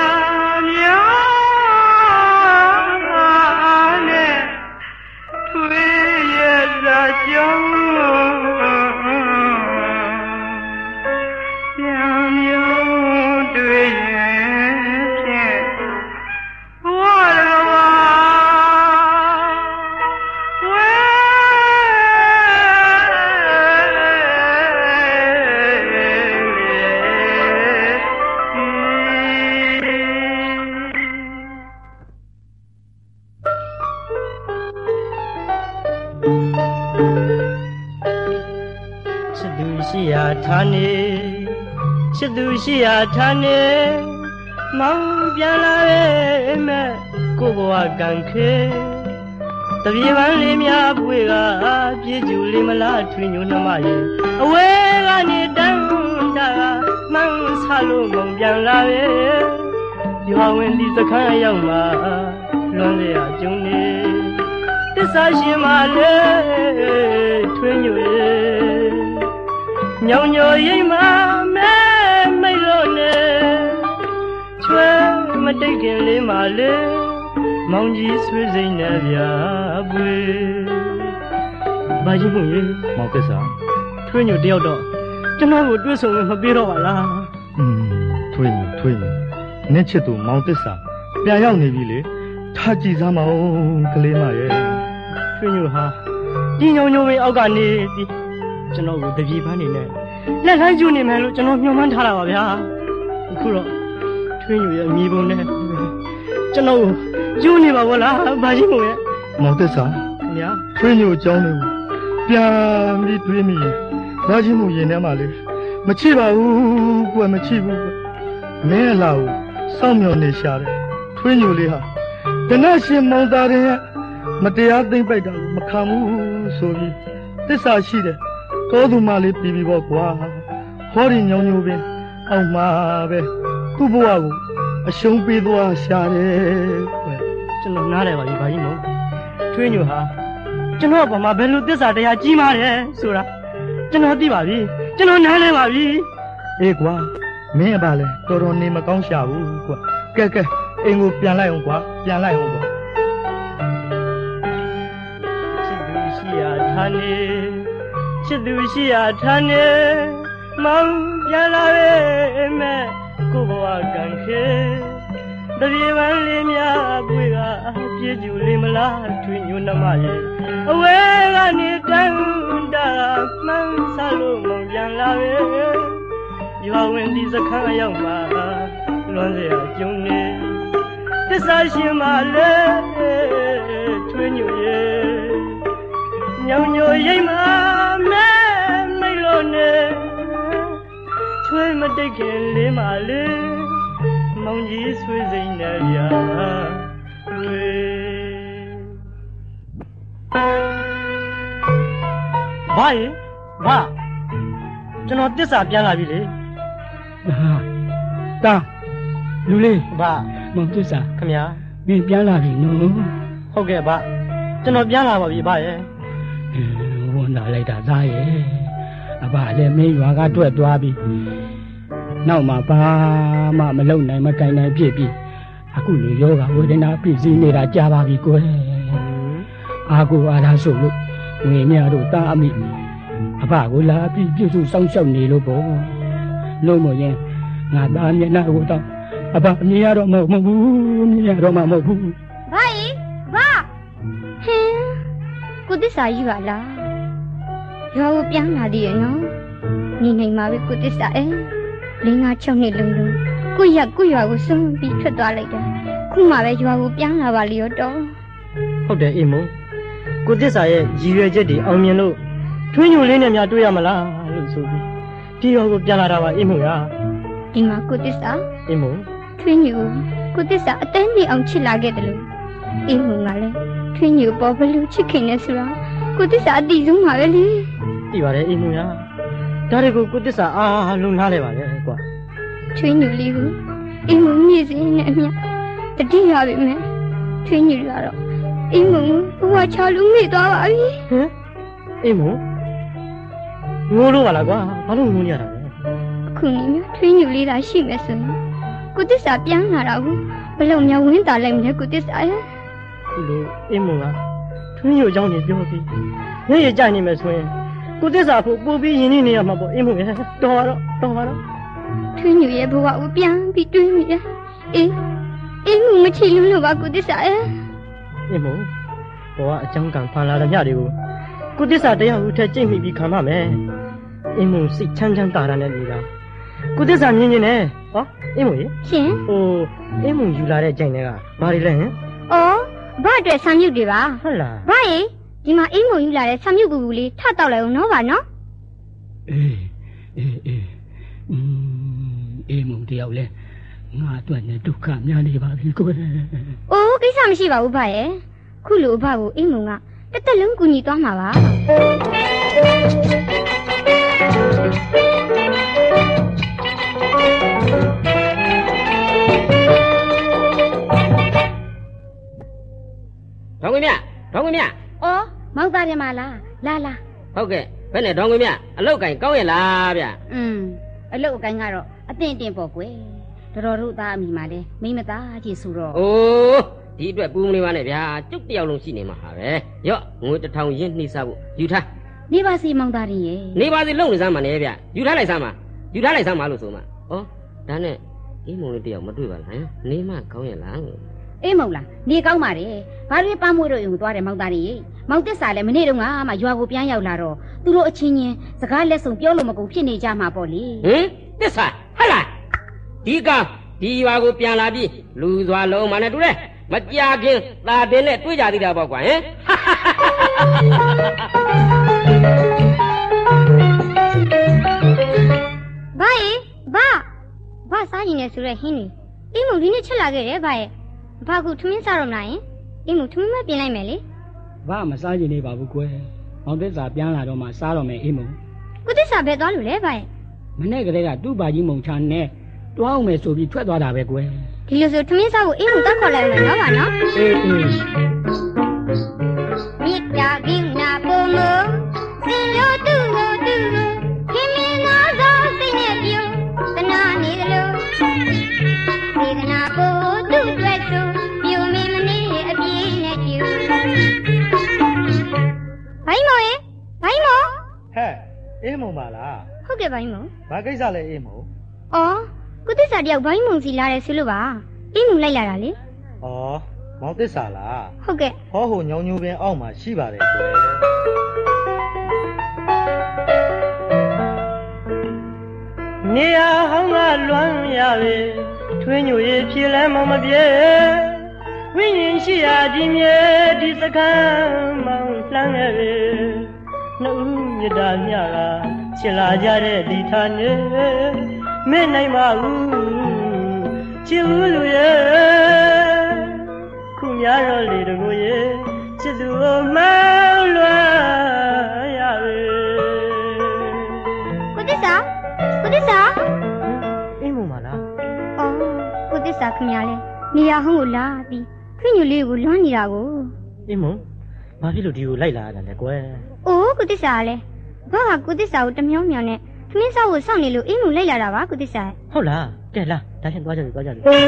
ချစ်သူရှိရာဌာနေမောင်ပြန်လာရဲ့မဲ့ကိုဘဝကံခဲတပြေပန်းလေးများပွေကပြေကျူလေးမလားထွေညိုနှမရဲ့အဝဲကနေတန်းတာမှန်းဆလို့မောင်ပြန်လာရဲ့ရွာဝင်ဒီစခန်းရောက်မှာလွန်ရကြုံနေတစ္ဆာရှင်မလေးထွေညိုရဲ့ညောင်ညိုရိမ်မှာမိတ်လို့နေချွဲမတိတ်ခင်လေးမှလေမောင်ကြီးဆွေးစိမ့်နေဗျာပွေဘာကြီးမှုရေမောင်သစ္စာထွေးညိုတယောက်တော့ကျွန်တော်ကိုတွေ့ဆုံမပေးတော့ပါလားထွေးညိုနင့်ချစ်သူမောင်သစ္စာပြန်ရောက်နေပြီလေထားကြည့်စမ်းပါဦးကလေးမရဲ့ထွေးညိုဟာဒီညောင်ညိုပဲအောက်ကနေပြီးကျွန်တော်ကိုတပြေပန်းနေနဲ့လက်ထိုင်းကျူနေမယ်လို့ကျွန်တော်ညှို့မှန်းထားတာပါဗျာအခုတော့ထွေးညိုရဲ့အမီးပုံနဲ့ကျွန်တော်ကိုကျူနေပါဘောလားဘာကြီးမို့ရဲ့မောင်သစ္စာခင်ဗျာထွေးညိုအကြောင်းလေးပြန်ပြီးတွေးမိရင်ဒါချင်းမို့ရင်ထဲမှာလေမချိပါဘူးကွမချိဘူးမင်းအလားကိုစောင့်မျှော်နေရှာတယ်ထွေးညိုလေးဟာတနတ်ရှင်မောင်သားရင်ရဲ့မတရားသိမ့်ပိုက်တာကိုမခံဘူးဆိုပြီးသစ္စာရှိတယ်တောသူမလေးပြီးပြီပေါ့ကွာဟောဒီညောင်ညိုပင်အောက်မှာပဲသူ့ဘဝကိုအရှုံးပေးသွားရှာတယ်ကွကျွန်တော်နားတယ်ပါပြီဘာကြီးမို့ထွေးညိုဟာကျွန်တော်ဘာမှဘယ်လိုသစ္စာတရားကြီးမားတယ်ဆိုတာကျွန်တော်သိပါပြီကျွန်တော်နားလဲပါပြီအေးကွာမင်းအပါလဲတော်တော်နေမကောင်းရှာဘူးကွာကဲအိမ်ကိုပြန်လိုက်အောင်ကွာပြန်လိုက်အောင်ကွာချစ်သူရှိရာဌာနေမောင်ပြန်လာရဲ့မဲ့ကိုဘဝကံခဲတပြေပန်းလေးများပွေကပြေကျူလေးမလားထွေညွန်းနှမရဲ့အဝဲကနေတန်းတာမှန်းဆလို့မောင်ပြန်လာရဲ့ရွာဝင်ဒီစခန်းရောက်မှာလွန်စရာကျုံနေသစ္စာရှင်မလေးထွေညွန်းရဲ့ညောင်ညိုရိမ်မှာမဲမိတ်လို့နေချွေးမတိတ်ခင်လေးမလေးမောင်ကြီးဆွေးစိမ့်နေဗျာဝေဘာရဲ့ဘာကျွန်တော်တစ္ဆာပြန်လာပြီလေတာလူလေးဘာမောင်တစ္ဆာခမညာမင်းပြန်လာပြီနော်ဟုတ်ကဲ့ဘာကျွန်တော်ပြန်လာပါပြီဘာရဲ့ဝန်လာလိုက်တာသားရဲ့အဘလည်းမင်းရွာကထွက်သွားပြီနောက်မှဘာမှမလုပ်နိုင်မကိုင်နိုင်ဖြစ်ပြီအခုလူယောဂဝေဒနာပြည့်စည်နေတာကြာပါပြီကွယ်အာကိုအားလားဆိုလို့ငွေမြတို့တာအမိအဘကိုလာပြီးပြုစုစောင့်ရှောက်နေလို့ပေါ့လို့မရင်ငါသားမျက်နှာကိုတော့အဘမြင်ရတော့မဟုတ်ဘူးမြင်ရတော့မှမဟုတ်ဘူးဘာကြီးဘာဟင်းကိုသစ္စာကြီးပါလားရွာကိုပြန်လာသေးရဲ့နော်နေနိုင်မှာပဲကိုသစ္စာအဲ5-6နှစ်လုံးလုံးကိုရွာကိုစွန့်ပြီးထွက်သွားလိုက်တာခုမှပဲရွာကိုပြန်လာပါလေရောတော့ဟုတ်တယ်အေးမို့ကိုသစ္စာရဲ့ရည်ရွယ်ချက်တွေအောင်မြင်လို့ထွေးညိုလေးနဲ့များတွေ့ရမလားလို့ဆိုပြီးဒီရွာကိုပြန်လာတာပါအေးမို့ရာဒီမှာကိုသစ္စာအေးမို့ထွေးညိုကိုသစ္စာအတန်းနေအောင်ချစ်လာခဲ့တယ်လို့အေးမို့ငါလည်းထွေးညိုပေါ်ဘလို့ချစ်ခင်နေဆိုတာကိုသစ္စာအတိဆုံးပါပဲလေသိပါတယ်အေးမို့ရာဒါတွေကိုကိုသစ္စာအားလုံးနားလဲပါလေကွာထွေးညိုလေးကိုအေးမို့မြည်စင်းနဲ့အမြတတိယပဲမယ်ထွေးညိုကတော့အေးမို့ဘဝချလို့မိသွားပါပြီဟမ်အေးမို့ငိုလို့ပါလားကွာဘာလို့ငိုနေရတာလဲအခုနေမြထွေးညိုလေးသာရှိမယ်ဆိုရင်ကိုသစ္စာပြန်လာတာကိုဘယ်လိုများဝင်းတာလိုက်မလဲကိုသစ္စာရဲ့လူအေးမို့ကထွေးညိုအကြောင်းကြီးပြောပြီးညရကြနေမယ်ဆိုရင်ကိုသစ္စာဖို့ပို့ပြီးရင်းနေရမှာပေါ့အေးမို့ရဲ့တော်ပါတော့ထွေးညိုရဲ့ဘဝကိုပြန်ပြီးတွေးမိတယ်အေးမို့မချီလို့ပါကိုသစ္စာရဲ့အေးမို့ဘဝအကြောင်းကံဖန်လာတဲ့ညတွေကိုကိုသစ္စာတရားဦးထက်ကြိတ်မိပြီးခံပါမယ်အေးမို့စိတ်ချမ်းသာတာနဲ့နေတာကိုသစ္စာမြင်နေတယ်ဟောအေးမို့ရေရှင်အေးမို့ယူလာတဲ့ကြိုင်တွေကဘာတွေလဲဟင်ဘာအတွက်ဆံမြုပ်တွေပါဟုတ်လားဘာရေဒီမှာအေးမို့ယူလာတဲ့ဆံမြုပ်ကူလေးထတောက်လိုက်အောင်နော်ဗာနော်အေးမို့တယောက်လဲငါအတွက်နဲ့ဒုက္ခများနေပါပြီကွယ်ကိစ္စမရှိပါဘူးဗာရဲ့ခုလိုအဘကိုအေးမို့ကတက်လုံးကူညီသွားမှာပါဒေါင်းခွေမြမောက်သားတယ်မလားလာဟုတ်ကဲ့ဘယ်နဲ့ဒေါင်းခွေမြအလောက်ကင်ကောင်းရဲ့လားဗျအလောက်ကင်ကတော့အတင်းပေါ့ကွယ်တော်တို့သားအမိမှာလဲမိမသားကြီးဆိုတော့ဒီအတွက်ပူမနေပါနဲ့ဗျာကျုပ်တယောက်လုံးရှိနေမှာဟာပဲရော့ငွေ1000ရင်းနှိစဖို့ယူထားနေပါစီမောင်သားရင်နေပါစီလုံနေစမ်းပါနဲ့ဗျယူထားလိုက်စမ်းပါလို့ဆိုမှာဒါနဲ့အေးမုံလေးတယောက်မတွေ့ပါလားနေမှကောင်းရဲ့လားအေးမုံလားနေကောင်းပါတယ်ဘာတွေပန်းမွေးတို့ယုံသွားတယ်မောင်သားရင်မောင်သစ္စာလည်းမနေ့တုန်းကမှရွာကိုပြန်ရောက်လာတော့သူတို့အချင်းချင်းစကားလက်ဆောင်ပြောလို့မကုန်ဖြစ်နေကြမှာပေါ့လေသစ္စာဟဲ့လားဒီရွာကိုပြန်လာပြီးလူစွာလုံးမနဲ့တူတယ်မကြခင်သာတင်နဲ့တွေ့ကြသေးတာပေါ့ကွာဟင်ဘာစားရင်လဲဆိုရဲဟင်းနေအင်းမဒီနေ့ချက်လာခဲ့တယ်ဘာရဲ့ဘာကူထမင်းစားတော့မလားယင်အင်းမထမင်းမပြင်လိုက်မယ်လေဘာမစားရင်နေပါဘူးကွယ်မောင်သစ္စာပြန်လာတော့မှစားတော့မယ်အင်းမကိုသစ္စာဘယ်သွားလို့လဲဘာရဲ့မနေ့ကလေးကသူ့ဘာကြီးမုံချနဲ့တွားအောင်မယ်ဆိုပြီးထွက်သွားတာပဲကွယ်ဒီလိုဆိုထမင်းစားကိုအင်းမတောက်ခေါ်လိုက်မယ်နော်ပါနော်အေးမြစ်တာကင်းနာပုံမစင်လို့တူလို့တူလို့ခင်မင်းသားသောစိတ်နဲ့ပြုတနာနေတယ်လို့စေတနာကိုသူ့အတွက်ဆိုပြုမင်းမနေအပြင်းနဲ့ကျူဘိုင်းမောရဲ့ဘိုင်းမောဟဲ့အေးမုံပါလားဟုတ်ကဲ့ဘိုင်းမောဘာကိစ္စလဲအေးမုံအော်ကိုသစ္စာတယောက်ဘိုင်းမုံစီလာတယ်ဆိုလို့ပါအင်းမုံလိုက်လာတာလေဩမောင်သစ္စာလားဟုတ်ကဲ့ဟောဟိုညောင်ညိုပင်အောက်မှာရှိပါတယ်ကွယ်နေရာဟောင်းကလွမ်းရပဲထွေးညိုရဲ့ဖြေလဲမမပြေဝိညာဉ်ရှိရာဒီမြေဒီစခန်းမောင်လှမ်းခဲ့ပဲနှုတ်မြတ်တာမြကချစ်လာကြတဲ့ဒီဌာနေမင်းနိုင်ပါဘူးချစ်ဦးလူရဲ့ခုများတော့လေတကူရဲ့ချစ်သူကိုမောင်းလွှမ်းရပဲကိုသစ္စာအိမ်မမလားအော်ကိုသစ္စာခင်ဗျားလဲနေရာဟုံးကိုလာပြီးထွေးညိုလေးကိုလွှမ်းနေတာကိုအိမ်မဘာဖြစ်လို့ဒီကိုလိုက်လာရတာလဲကွယ်အိုးကိုသစ္စာလဲဘာကကိုသစ္စာကိုတမျောမြောင်နဲ့ခမင်းစားကိုစောင့်နေလို့အိမ်မလိုက်လာတာပါကိုသစ္စာဟုတ်လားကဲလာဒါဖြင့်သွားကြပြီ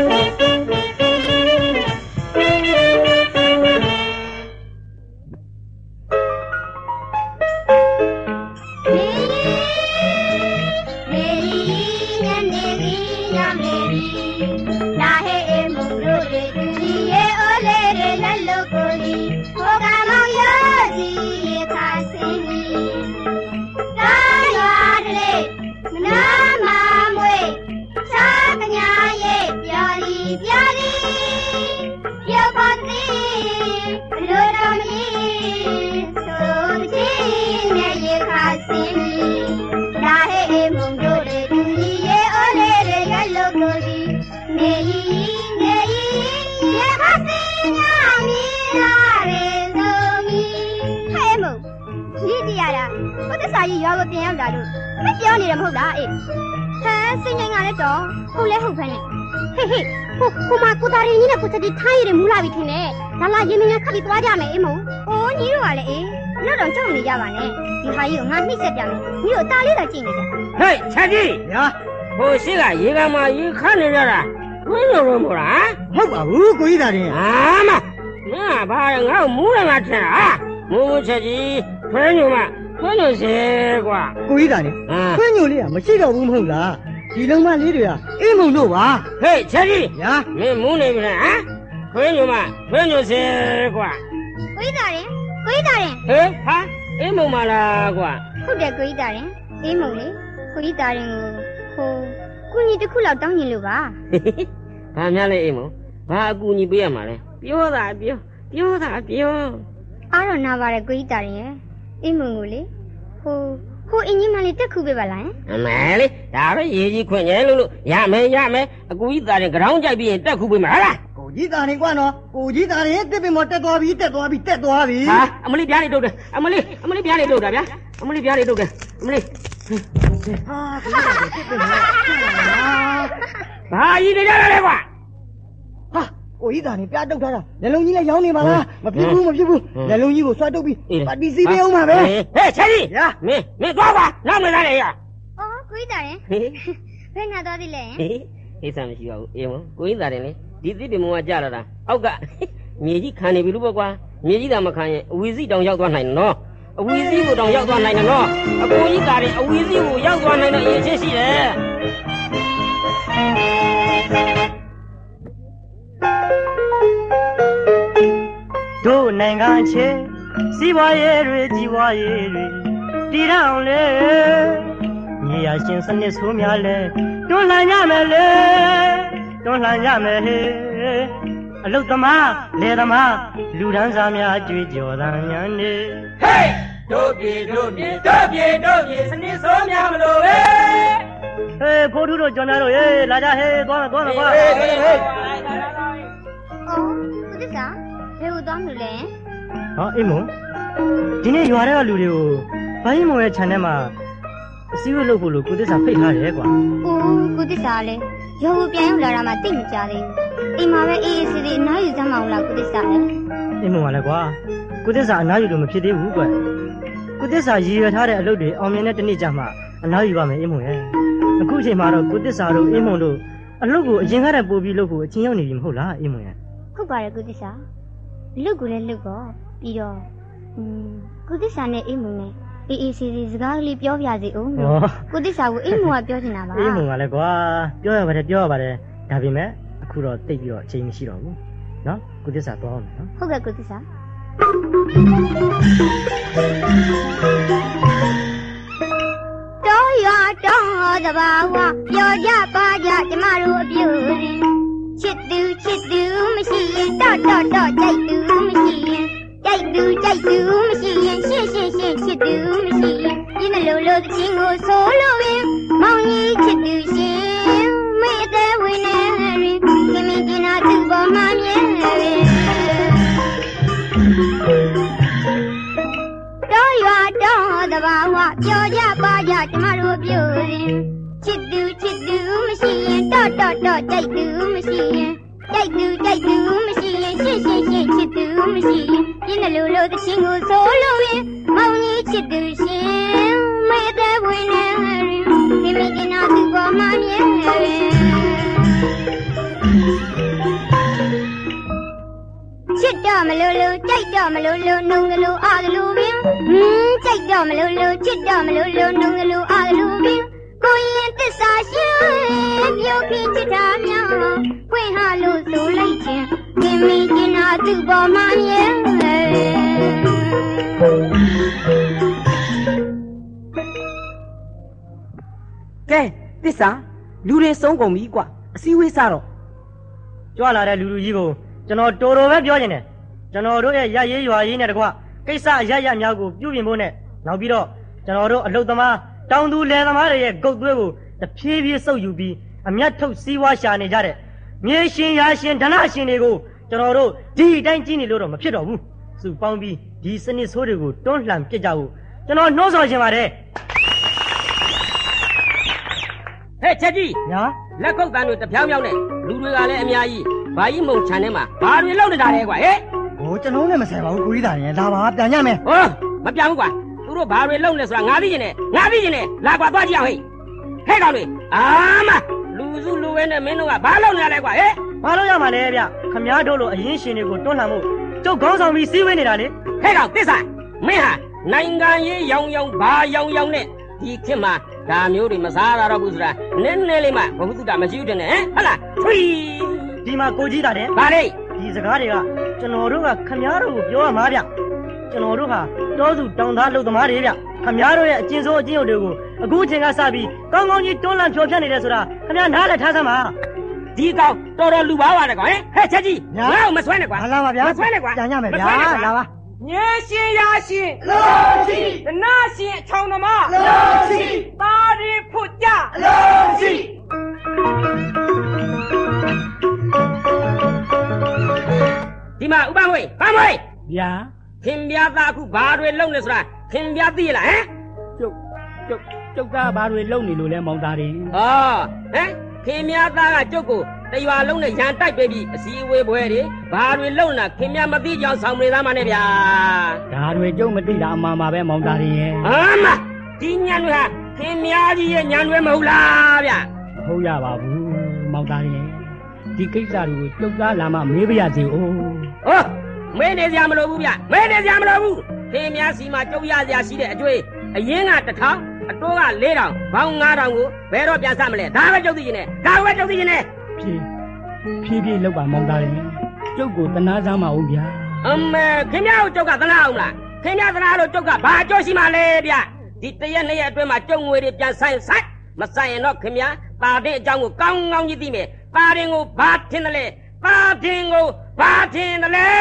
ကြီးရွာကိုပြင်ရောက်လာလို့မပြောနေတယ်မဟုတ်လားအေးဟဲစိတ်ငိုင်းကလည်းတော့ဟုတ်လဲဟုတ်ဖ ೇನೆ ဟေးဟိုမှာကိုသားရင်းကြီးနဲ့ကိုစတိထိုင်းရည်မူလာပြီထင်တယ်ဒါလာရင်မင်းနဲ့ခပ်ပြီးသွားကြမယ်အေးမို့အိုးညီတို့ကလည်းအေးလောက်တော့ကြောက်နေကြပါနဲ့ဒီဟာကြီးကိုငါနှိမ့်ဆက်ပြမယ်ညီတို့အသားလေးသာကြည့်နေကြဟေးချက်ကြီးညာဟိုရှိကရေကမှာရေခတ်နေကြတာဝင်းလို့မို့လားဟုတ်ပါဘူးကိုကြီးသားရင်ဟာမငါဘာငါ့မူးရမှာထင်တာမူးချက်ကြီးထွန်းညိုစေကွာကိုကြီးသားရင်ထွန်းညိုလေးကမရှိတော့ဘူးမဟုတ်လားဒီလုံးမလေးတွေကအေးမုံတို့ပါဟေးချက်ကြီးညာမင်းမူးနေပြီလားထွန်းညိုစေကွာကိုကြီးသားရင်ဟေးဟာအေးမုံမလားကွာဟုတ်တယ်ကိုကြီးသားရင်အေးမုံလေကိုကြီးသားရင်ကိုကူညီတစ်ခုလောက်တောင်းရင်လို့ပါဘာများလဲအေးမုံဘာအကူညီပေးရမှာလဲပြောတာပြောအားတော့နာပါတယ်ကိုကြီးသားရင်အေးမုံကိုလေဟိုအင်းကြီးမလေးတက်ခုပေးပါလားအမဲလေဒါပဲရေးကြီးခွင့်ရဲလို့ရမယ်အကူကြီးသားရင်ကြောင်းကြိုက်ပြီးရင်တက်ခုပေးမှာဟာလားကိုကြီးသားရင်ကွာနော်ကိုကြီးသားရင်တစ်ပင်မတက်သွားပြီဟာအမလေးပြားနေတုတ်တယ်အမလေးပြားနေတုတ်တာဗျာအမလေးပြားနေတုတ်တယ်အမလေးဟာခဏတစ်ပင်မဘာကြီးနေကြလဲကွာဟာကိုကြီးသားနေပြားတုတ်ထားတာလက်လုံးကြီးလည်းရောင်းနေပါလားမဖြစ်ဘူးလက်လုံးကြီးကိုဆွတ်တုတ်ပြီးပါတီစီပေးအောင်ပါပဲဟဲ့ချက်ကြီးမင်းသွားကွာနောက်မလာနဲ့ရအော်ကိုကြီးသားရင်ဘယ်ငါသွားသေးလဲကိစ္စမရှိပါဘူးအေးမကိုကြီးသားရင်လေဒီသစ်ပင်မုံကကြာလာတာအောက်ကမြေကြီးခံနေပြီလို့ပေါ့ကွာမြေကြီးကမခံရင်အဝီစီတောင်ရောက်သွားနိုင်တယ်နော်အဝီစီကိုတောင်ရောက်သွားနိုင်တယ်နော်အကိုကြီးသားရင်အဝီစီကိုရောက်သွားနိုင်တဲ့အရေးချင်းရှိတယ်တို့နိုင်ငံချေစီးပွားရေးတွေကြီးပွားရေးတွေတည်ထောင်လေမြေယာရှင်စနစ်ဆိုးများလဲတွန်းလှန်ရမယ်လေဟေးအလုတ်သမားလေသမားလူဒန်းစားများကြွေးကြော်သံညာနေဟေးတို့ပြေစနစ်ဆိုးများမတို့ကြော်များတို့ဟေးလာကြဟေးသွားမယ်ကွာအော်ကိုသစ္စာဘယ်လိုသွားမလို့လဲဟောအိမ်မဒီနေ့ရွာထဲကလူတွေကိုဘိုင်းမုံရဲ့ channel မှာအစည်းအဝေးလုပ်ဖို့လို့ကိုသစ္စာဖိတ်ထားတယ်ကွာအိုးကိုသစ္စာလည်းရုပ်ပြန်ရောက်လာတာမှသိမကြသေးဘူးအိမ်မှာပဲအေးအေးဆေးဆေးအနားယူစမ်းမအောင်လားကိုသစ္စာလည်းအိမ်မကလည်းကွာကိုသစ္စာအနားယူလို့မဖြစ်သေးဘူးကွကိုသစ္စာရည်ရွယ်ထားတဲ့အလုပ်တွေအောင်မြင်တဲ့တနေ့ကျမှအနားယူပါမယ်အိမ်မရဲ့အခုအချိန်မှာတော့ကိုသစ္စာတို့အိမ်မတို့အလုပ်ကိုအရင်ကတည်းကပို့ပြီးလုပ်ဖို့အချင်းရောက်နေပြီမဟုတ်လားအိမ်မရဲ့ဟုတ်ပါတယ်ကိုသစ္စာအလုပ်ကိုလည်းလုပ်တော့ပြီးတော့ကိုသစ္စာနဲ့အိမ်မနဲ့အေးအေးဆေးဆေးစကားကလေးပြောပြစီအောင်လို့ကိုသစ္စာကိုအိမ်မကပြောချင်တာပါအိမ်မကလည်းကွာပြောရပါတယ်ဒါပေမဲ့အခုတော့တိတ်ပြီးတော့အချိန်မရှိတော့ဘူးနော်ကိုသစ္စာသွားအောင်နော်ဟုတ်ကဲ့ကိုသစ္စာတော့ရတော့တဘာဝပြောကြပါကြကျမတို့အပြူရင်ချစ်သူမရှိရင်တော့ကြိုက်သူမရှိရင်ကြိုက်သူမရှိရင်ရှင်းချစ်သူမရှိရင်ဒီမလို့လို့ချင်းကိုဆိုလို့ရင်မောင်ကြီးချစ်သူရှင်မေ့တဲ့ဝင်နေရင်ခင်မင်းကျင်နာသူပေါ်မှာမြဲတော့ရတော့တဘာဝပြောကြပါကြကျမတို့ပြိုရင်ချစ်သူမရှိရင်တော့ကြိုက်သူမရှိရင်ကြိုက်သူမရှိရင်ရှင်းချစ်သူမရှိရင်ပြင်းတယ်လို့သချင်းကိုဆိုလို့ရင်မောင်ကြီးချစ်သူရှင်မေ့တဲ့ဝင်နေရင်ခင်မင်းကျင်နာသူပေါ်မှာမြဲချစ်တော့မလို့ကြိုက်တော့မလို့နှုံကလေးအားကလေးပင်ကြိုက်တော့မလို့ချစ်တော့မလို့နှုံကလေးအားကလေးပင်ကိုရင်သစ္စာရှင်ပြောခင်ချစ်တာများဖွင့်ဟာလို့ဆိုလိုက်ခြင်းခင်မင်းကျင်နာသူပေါ်မှာမြဲကဲသစ္စာလူတွေဆုံးကုန်ပြီကွာအစည်းအဝေးစတော့ကြွလာတဲ့လူကြီးကိုကျွန်တော်တော်တော်ပဲပြောနေတယ်ကျွန်တော်တို့ရဲ့ရရေးရွာရေးနဲ့တကွကိစ္စအရရများကိုပြုပြင်ဖို့နဲ့နောက်ပြီးတော့ကျွန်တော်တို့အလုတ်သမားတောင်သူလယ်သမားတွေရဲ့ဂုတ်သွေးကိုတဖြည်းဖြည်းစုပ်ယူပြီးအမျက်ထုတ်စီးပွားရှာနေကြတဲ့မြေရှင်ရာရှင်ဓနရှင်တွေကိုကျွန်တော်တို့ဒီအတိုင်းကြည့်နေလို့တော့မဖြစ်တော့ဘူးစုပေါင်းပြီးဒီစနစ်ဆိုးတွေကိုတွန်းလှန်ပစ်ကြဖို့ကျွန်တော်နှိုးဆော်ချင်ပါတယ်ဟဲ့ချက်ကြီးညာလက်ကုပ်တန်းတို့တပြောင်းပြောင်းနဲ့လူတွေကလည်းအများကြီးဘာကြီးမုံချန်ထဲမှာဘာတွေလောက်နေတာလဲကွာဟဲ့ဟိုကျွန်တော်နဲ့မဆိုင်ပါဘူးကိုကြီးသားရင်လာပါပြန်ကြမယ်ဟောမပြန်ဘူးကွာသူတို့ဘာတွေလောက်နေဆိုတာငါသိကျင်နေလာကွာသွားကြည့်အောင်ဟဲ့ကောင်တွေအာမလူစုလူဝဲနဲ့မင်းတို့ကဘာလောက်နေရလဲကွာဟဲ့ဘာလို့ရမှာလဲဗျခမားတို့လိုအရင်ရှင်တွေကိုတွန်းလှန်မှုကျုပ်ခေါင်းဆောင်ပြီးစီးဝေးနေတာလေဟဲ့ကောင်သစ္စာမင်းဟာနိုင်ငံရေးရောင်ဘာရောင်နဲ့ဒီခေတ်မှာဒါမျိုးတွေမစားရတော့ဘူးဆိုတာနည်းနည်းလေးမှဘဝတုတမရှိဘူးတဲ့ဟဲ့ဟုတ်လားထွီဒီမှာကိုကြီးတာတဲ့ဗါလေဒီစကားတွေကကျွန်တော်တို့ကခမားတို့ကိုပြောရမှာဗျကျွန်တော်တို့ဟာတောစုတောင်သားလုပ်သမားတွေဗျခမားတို့ရဲ့အကျဉ်းစိုးအကျဉ်းချုပ်တွေကိုအခုချိန်ကစပြီးကောင်းကောင်းကြီးတွန်းလှန်ဖြောဖြတ်နေတယ်ဆိုတာခမားနားလည်းထားစမ်းပါဒီကောင်တော်တော်လူပါပါတယ်ကွာဟဲ့ချက်ကြီးငါ့ကိုမဆွဲနဲ့ကွာလာပါဗျာမဆွဲနဲ့ကွာပြန်ရမယ်ဗျာလာပါမြေရှင်ရာရှင်လောရှိဒနာရှင်အချောင်းသမားလောရှိပါရီဖွတ်ကြလောရှိဒီမှာဥပမွေဗျာခင်ဗျာသားအခုဘာတွေလုပ်နေဆိုတာခင်ဗျာသိလားဟမ်ကျုပ်ကဘာတွေလုပ်နေလို့လဲမောင်သားတွေဟောဟမ်ခင်ဗျာသားကကျုပ်ကိုတရွာလုံးနဲ့ရန်တိုက်ပေးပြီးအစည်းအဝေးပွဲတွေဘာတွေလုပ်နေတာခင်ဗျာမသိကြအောင်ဆောင်နေသားမနဲ့ဗျာဒါတွေကျုပ်မသိတာအမှန်ပါပဲမောင်သားတွေရဲ့ဟာမဒီညံတွေဟာခင်ဗျာကြီးရဲ့ညံတွေမဟုတ်လားဗျာမဟုတ်ရပါဘူးမောင်သားတွေဒီကိစ္စတွေကိုကျုပ်သားလာမှမေးပြရစီဦးဟောမဲနေစရာမလိုဘူးဗျမဲနေစရာမလိုဘူးခင်ဗျာစီမှာကျုပ်ရစရာရှိတဲ့အကျွေးအရင်က1000အတိုးက4000ဘောင်း9000ကိုဘယ်တော့ပြန်ဆမလဲဒါပဲကျုပ်သိနေဒါပဲကျုပ်သိနေဖြည်းလောက်ပါမောင်သားရင်ကျုပ်ကိုတနာစားမအောင်ဗျာအမေခင်ဗျားကိုကျုပ်ကတနာအောင်လားခင်ဗျားတနာလို့ကျုပ်ကဘာအကျိုးရှိမှလဲဗျဒီတရက်2ရက်အတွင်းမှာကျုပ်ငွေတွေပြန်ဆိုင်မဆိုင်ရင်တော့ခင်ဗျားပါတဲ့အကြောင်းကိုကောင်းကောင်းကြီးသိမယ်ပါရင်ကိုဘာထင်တယ်လဲပါရင်ကိုဘာထင်တယ်လဲ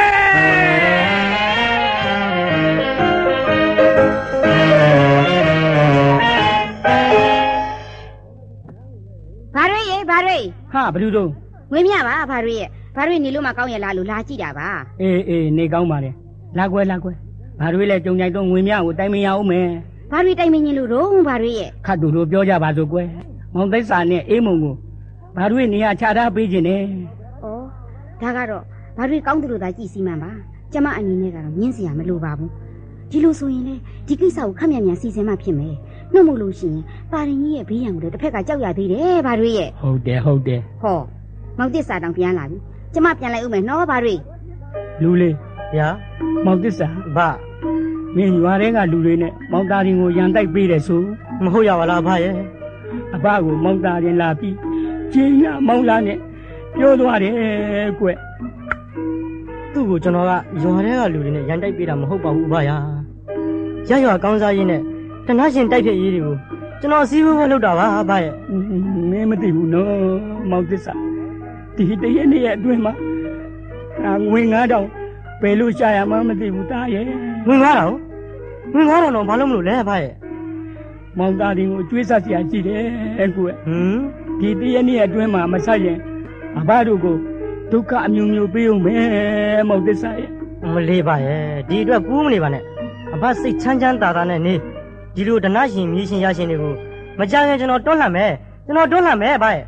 ဟာဘယ်လိုတော့ငွေမြပါဘာတွေရဲ့ဘာတွေနေလို့မကောင်းရလားလို့လာကြည့်တာပါအေးနေကောင်းပါလေလာကွယ်ဘာတွေလဲကြုံကြိုက်တော့ငွေမြကိုတိုင်မင်ရအောင်မယ်ဘာတွေတိုင်မင်ရင်လို့တော့ဘာတွေရဲ့ခတ်တူတို့ပြောကြပါစို့ကွယ်မောင်သိစ္စာနဲ့အေးမုံကိုဘာတွေနေရချထားပေးခြင်းနဲ့ဩဒါကတော့ဘာတွေကောင်းတယ်လို့သာကြည်စီမှန်ပါကျမအနေနဲ့ကတော့ညင်းစရာမလိုပါဘူးဒီလိုဆိုရင်လေဒီကိစ္စကိုခက်မြန်မြန်စီစဉ်မှဖြစ်မယ်နှုတ်မို့လို့ရှိရင်ပါရင်ကြီးရဲ့ဘေးရန်ကိုလည်းတစ်ဖက်ကကြောက်ရသေးတယ်ဘာတွေရဲ့ဟုတ်တယ်ဟောမောင်သစ္စာတောင်ပြန်လာပြီကျမပြန်လိုက်ဦးမယ်နော်ဘာတွေလူလေးဗျာမောင်သစ္စာဗမင်းရွာထဲကလူတွေနဲ့မောင်သားရင်ကိုရန်တိုက်ပေးတယ်ဆိုမဟုတ်ရပါလားဗရဲ့အဘကိုမောင်သားရင်လာပြီးကျင်းရမောင်လာနဲ့ပြောသွားတယ်ကွ။သူ့ကိုကျွန်တော်ကရွာထဲကလူတွေနဲ့ရန်တိုက်ပေးတာမဟုတ်ပါဘူးဗရာရရွာကောင်းစားရင်းနဲ့တနာရှင်တိုက်ဖြစ်ရေးတွေကိုကျွန်တော်စီးပွားလုပ်တာပါဗရဲ့မင်းမသိဘူးနော်မောင်သစ္စာဒီတရက်နေ့ရဲ့အတွင်းမှာငွေ9000ပဲလို့ရှာရမှမသိဘူးသားရဲ့ငွေ9000တော့ဘာလို့မလို့လဲဗရဲ့မောင်သားတင်ကိုကျွေးဆက်စရာရှိတယ်ကွ။ဒီတရက်နေ့အတွင်းမှာမဆက်ရင်အဘတို့ကိုဒုက္ခအမျိုးမျိုးပေးအောင်မယ်မောင်သစ္စာရဲ့မလေးပါရဲ့ဒီအတွက်ကူးမနေပါနဲ့အဘစိတ်ချမ်းချမ်းသာသာနဲ့နေဒီလိုတနာရှင်မြေရှင်ရရှင်တွေကိုမကြခင်ကျွန်တော်တွန်းလှန်မယ်ဗရဲ့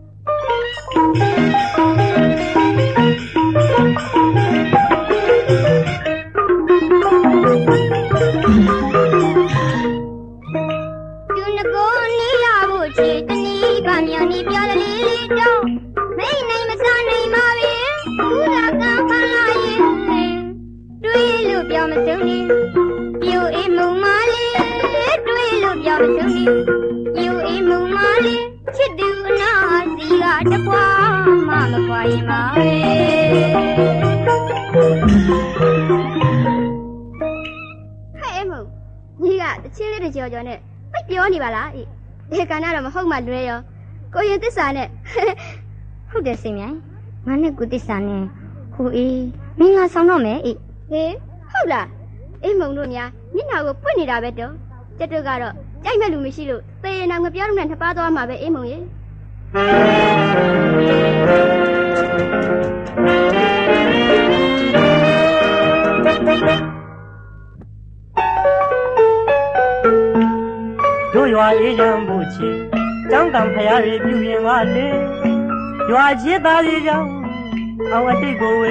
သူငကိုနီးလာဖို့ချေတနည်းကမြန်နေပြလေးလေးတော့မိတ်နိုင်မစားနိုင်ပါပဲခုကကံဖန်လာရင်တွေးလို့ပြောမစုံနေပြိုအေးမုံမလေးတွေးလို့ပြောမစုံနေပြိုအေးမုံမလေးချစ်သူနာစီကတပွားမှမပွားရင်ပါပဲဟဲ့မုံကြီးကတချင်းလေးတကြောကြောနဲ့ပိတ်ပြောနေပါလားဒီကံတော့မဟုတ်မှလွဲရောကိုရင်သစ္စာနဲ့ဟုတ်တယ်စိတ်မြိုင်ငါနဲ့ကိုသစ္စာနဲ့ဟိုအေးမင်းငါဆောင်တော့မယ်ဟေးဟုတ်လားအေးမုံတို့များမျက်နှာကိုပွင့်နေတာပဲတော့ကျက်တို့ကတော့ကြိုက်မဲ့လူမရှိလို့သေရင်တော့ငပြောလို့နဲ့နှစ်ပါးသွားမှာပဲအေးမုံရေတို့ရွာအေးချမ်းဖို့ချီကျောင်းကံဖရာတွေပြုရင်ပါလေရွာချစ်သားတွေကြောင့်အောင်အတိတ်ကိုဝေ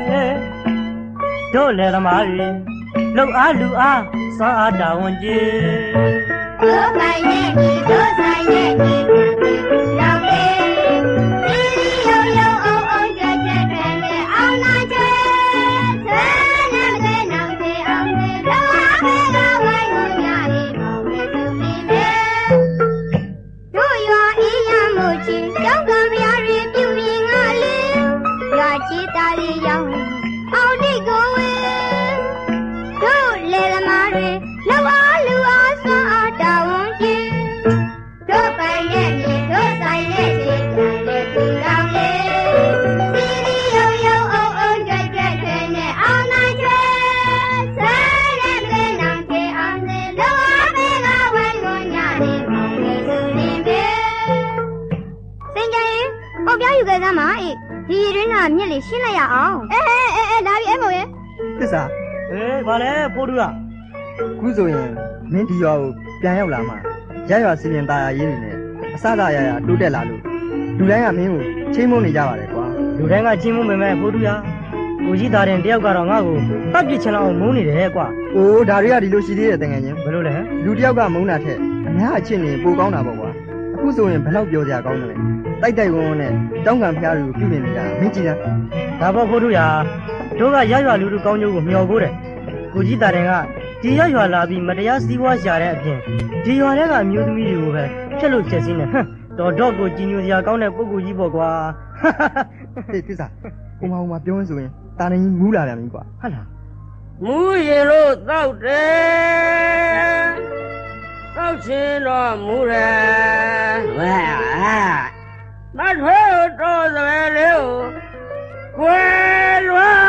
တို့လည်းသမားတွေလှုပ်အားလူအားစွမ်းအားတာဝန်ကြီးတို့ဆိုင်ရဲ့ဒီတို့ဆိုင်ရဲ့ဒီရောက်လေရုံအောင်ကြက်ကြက်ပဲနဲ့အောင်နာချဲဆဲနဲ့မတဲ့နောက်သေးအောင်သေးတော့အမေကဝိုင်းကိုညာလေးပေါ့လေသူပြီးပဲတို့ရွာအေးရမို့ချင်းကြောက်ကံပြားတွေပြုရင်ငါလေးရွာချစ်သားလေးရောက်အောင်တိတ်ကိုဝေတို့လေသမားတွေလောက်အားလူအားစွမ်းအားတာဝန်ကြီးတို့ပိုင်ရဲ့မြေတို့ဆိုင်ရဲ့ခြေခံတဲ့သူတော်လေးစီရီရုံအောင်ကြက်ကြက်ခဲနဲ့အောင်နိုင်ချဲဆဲတဲ့မလေးနောင်ချေအောင်စေလောအားပေးကဝိုင်းကိုညာလေးပေါ့လေသူနေပဲစင်ကြရင်ပေါပြယူခဲ့သမ်းပါဒီရင်းကမြက်လေးရှင်းလိုက်ရအောင်ဒါပြီအဲ့မောရဲ့သစ္စာဘာလဲဖိုးတူလားခုဆိုရင်မင်းဒီရွာကိုပြန်ရောက်လာမှရရွာစီရင်ตาရရေးနေတယ်အစသာရတိုးတက်လာလို့လူတိုင်းကမင်းကိုချင်းမုန်းနေကြပါတယ်ကွာလူတိုင်းကချင်းမုန်းပေမဲ့ဖိုးတူရကိုကြီးသားတဲ့တယောက်ကတော့ငါ့ကိုတတ်ပြစ်ချင်အောင်မုန်းနေတယ်ကွာအိုးဒါတွေကဒီလိုရှိသေးတယ်တကယ်ချင်းဘယ်လိုလဲလူတယောက်ကမုန်းတာထက်အများအချင်းနေပိုကောင်းတာပေါ့ကွာအခုဆိုရင်ဘယ်တော့ပြောစရာကောင်းတယ်တိုက်ဝန်းနဲ့တောင်းကံဖျားတွေကိုပြုပြင်နေတာမင်းကြည့်လားဒါပေါ့ဖိုးတူရတို့ကရရွာလူလူကောင်းကျိုးကိုမျှော်ဖို့တယ်ကိုကြီးသားတဲ့ကဒီရရွာလာပြီးမတရားစီးပွားရှာတဲ့အပြင်ဒီရွာထဲကအမျိုးသမီးတွေကိုပဲဖြက်လို့ချက်စင်းနေတော့ကိုကြီးညိုစရာကောင်းတဲ့ပုဂ္ဂိုလ်ကြီးပေါ့ကွာဟေးသစ္စာဟိုမှာပြောရင်ဆိုရင်တာနေကြီးမူးလာပြန်ပြီကွာဟုတ်လားမူးရင်လို့တောက်တယ်တောက်ချင်တော့မူးတယ်ဝဲမထွေးတော့သပဲလေးကိုကွယ်လွာ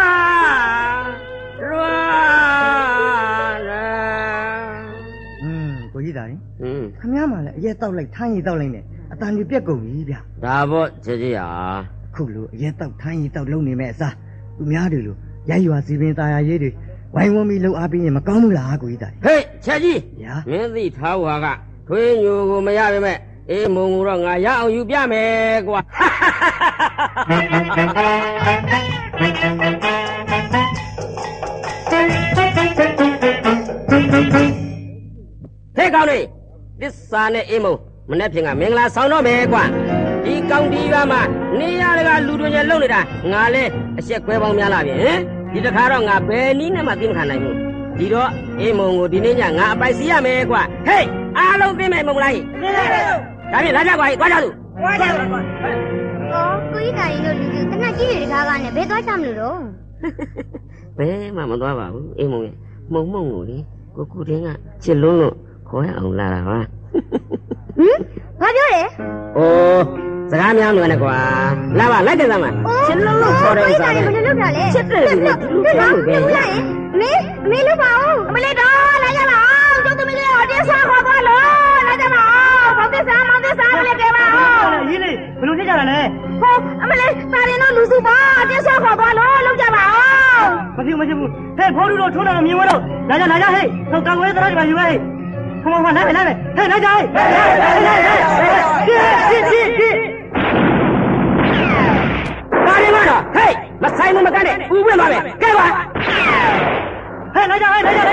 ကိုကြီးသားရင်ခမည်းမှလည်းအရက်တောက်လိုက်ထိုင်းရီတောက်လိုက်နဲ့အတန်ကြီးပြက်ကုန်ပြီဗျ။ဒါပေါ့ချေကြီးဟာခုလိုအရက်တောက်ထိုင်းကြီးတောက်လုံးနေမဲ့အစားသူများတွေလိုရိုက်ရွာစီပင်ตาရရေးတွေဝိုင်းဝန်းပြီးလှုပ်အားပေးရင်မကောင်းဘူးလားကိုကြီးသားဟေးချေကြီးမင်းသိထားဟွာကထွေးညိုကိုမရပါမဲ့အေးမုံကိုတော့ငါရအောင်ယူပြမယ်ကွာဟေးကောင်းလေးသစ္စာနဲ့အေးမုံမနေ့ပြင်ကမင်္ဂလာဆောင်တော့မယ်ကွာဒီကောင်းဒီရွာမှာနေရတကလူတွေရဲ့လုံနေတာငါလဲအဆက်ခွဲပေါင်းများလာပြီဟင်ဒီတခါတော့ငါဘယ်နည်းနဲ့မှသိမခံနိုင်ဘူးဒီတော့အေးမုံကိုဒီနေ့ညငါအပိုက်စီရမယ်ကွာဟေးအားလုံးသိမယ်မဟုတ်လားသိတယ်ဒါဖြင့်လာကြကွာသွားကြသူသွားကြပါကွာအော်ကိုကြီးသားကြီးတို့လူတနက်ကြီးတွေတကားကနဲ့ဘယ်သွားချမလို့တော့ဘယ်မှမသွားပါဘူးအေးမုံရဲ့မုံကိုလေကိုကူတင်းကချစ်လုံးလို့ခေါ်ရအောင်လာတာပါဘာပြောလဲအိုးစကားများလို့နဲ့ကွာလာပါလိုက်ကြစမ်းပါချစ်လုံးလို့ခေါ်တယ်ဆိုတာဘယ်လိုလုပ်တာလဲချစ်တယ်လို့ပြောလို့ပဲမေးလို့ပါဦးအမလေးတော့လာကြပါအောင်ကျုပ်သမီးလေးဟောတင်းစားခေါ်သွားလို့လာကြပါအောင်မောင်သစ္စာလေးကဲပါအောင်ရေးလေဘယ်လိုဖြစ်ကြတာလဲဟောအမလေးပါရင်တော့လူစုပါတင်းစားခေါ်သွားလို့လုပ်ကြပါအောင်မဖြစ်ဘူးဟဲ့ဖော်လူတော့ထုံးတာမြင်ဝဲတော့လာကြဟဲ့တော့ကောင်ဝဲသလားဒီမှာယူဟဲ့ခမောလာမယ်ဟဲ့လာကြဟဲ့ပါရင်တော့ဟေးမဆိုင်မကန်နဲ့ဦးဝင်ပါပဲကဲပါဟဲ့လာကြပြည့်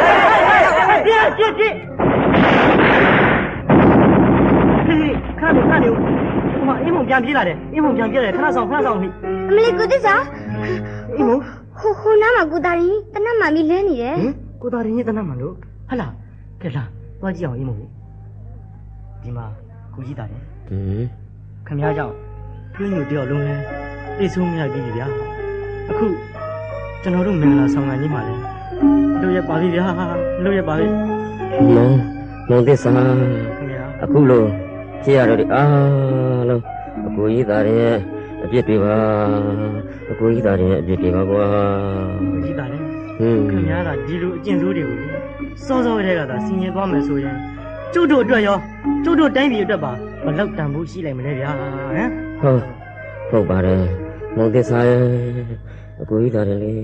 ခဏနေဦးဟိုမှာအင်းမုံပြန်ပြေးလာတယ်ခဏဆောင်ဟိအမလေးကိုသစ္စာအင်းမုံဟိုနားမှာကိုသားရင်တနတ်မှမီလဲနေတယ်ကိုသားရင်တနတ်မှလို့ဟလာကဲလာသွားကြည့်အောင်အင်းမုံဒီမှာကိုကြီးသားတယ်ခင်ဗျားကြောင့်ပြင်းညိုတယောက်လုံးလဲသိဆုံးမရပြီဗျာအခုကျွန်တော်တို့မင်္ဂလာဆောင်ကန်ကြီးမှာလဲလို့ရပါပြီဗျာလို့ရပါပြီမုံသစ္စာအခုလို့ဖြစ်ရတော့ဒီအားလုံးအကိုကြီးသားရဲ့အပြစ်တွေပါအကိုကြီးသားရဲ့အပြစ်တွေပါကွာကိုကြီးသားလေခင်ဗျားကဒီလိုအကျင့်ဆိုးတွေကိုစောစောတည်းကသာဆင်ញင်သွားမယ်ဆိုရင်ကျုပ်တို့အတွက်ရောကျုပ်တို့တိုင်းပြည်အတွက်ပါဘလောက်တန်ဖို့ရှိလိုက်မလဲဗျာဟမ်ဟုတ်ပါတယ်မုံသစ္စာရဲ့အကိုကြီးသားတယ်လေ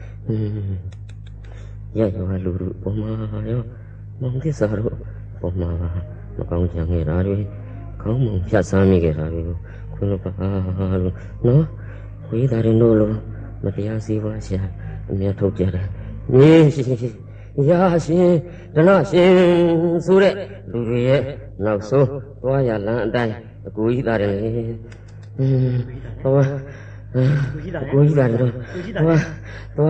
ရရလူပုံမှာရောမုံသစ္စာတို့ပုံမှာမကောင်းကြငယ်တာတွေခေါင်းမုံဖြတ်ဆမ်းမိခဲ့တာတွေကိုခွင့်လို့ပါလို့နော်ကိုကြီးသားတယ်တို့လို့မတရားစီးပွားရှာအများထုတ်ကြတယ်မြေရာရှင်ဒလရှင်ဆိုတဲ့လူတွေရဲ့နောက်ဆုံးသွားရလမ်းအတိုင်းအကိုကြီးသားတယ်လေဟောကိုကြီးသားတယ်တော့သွား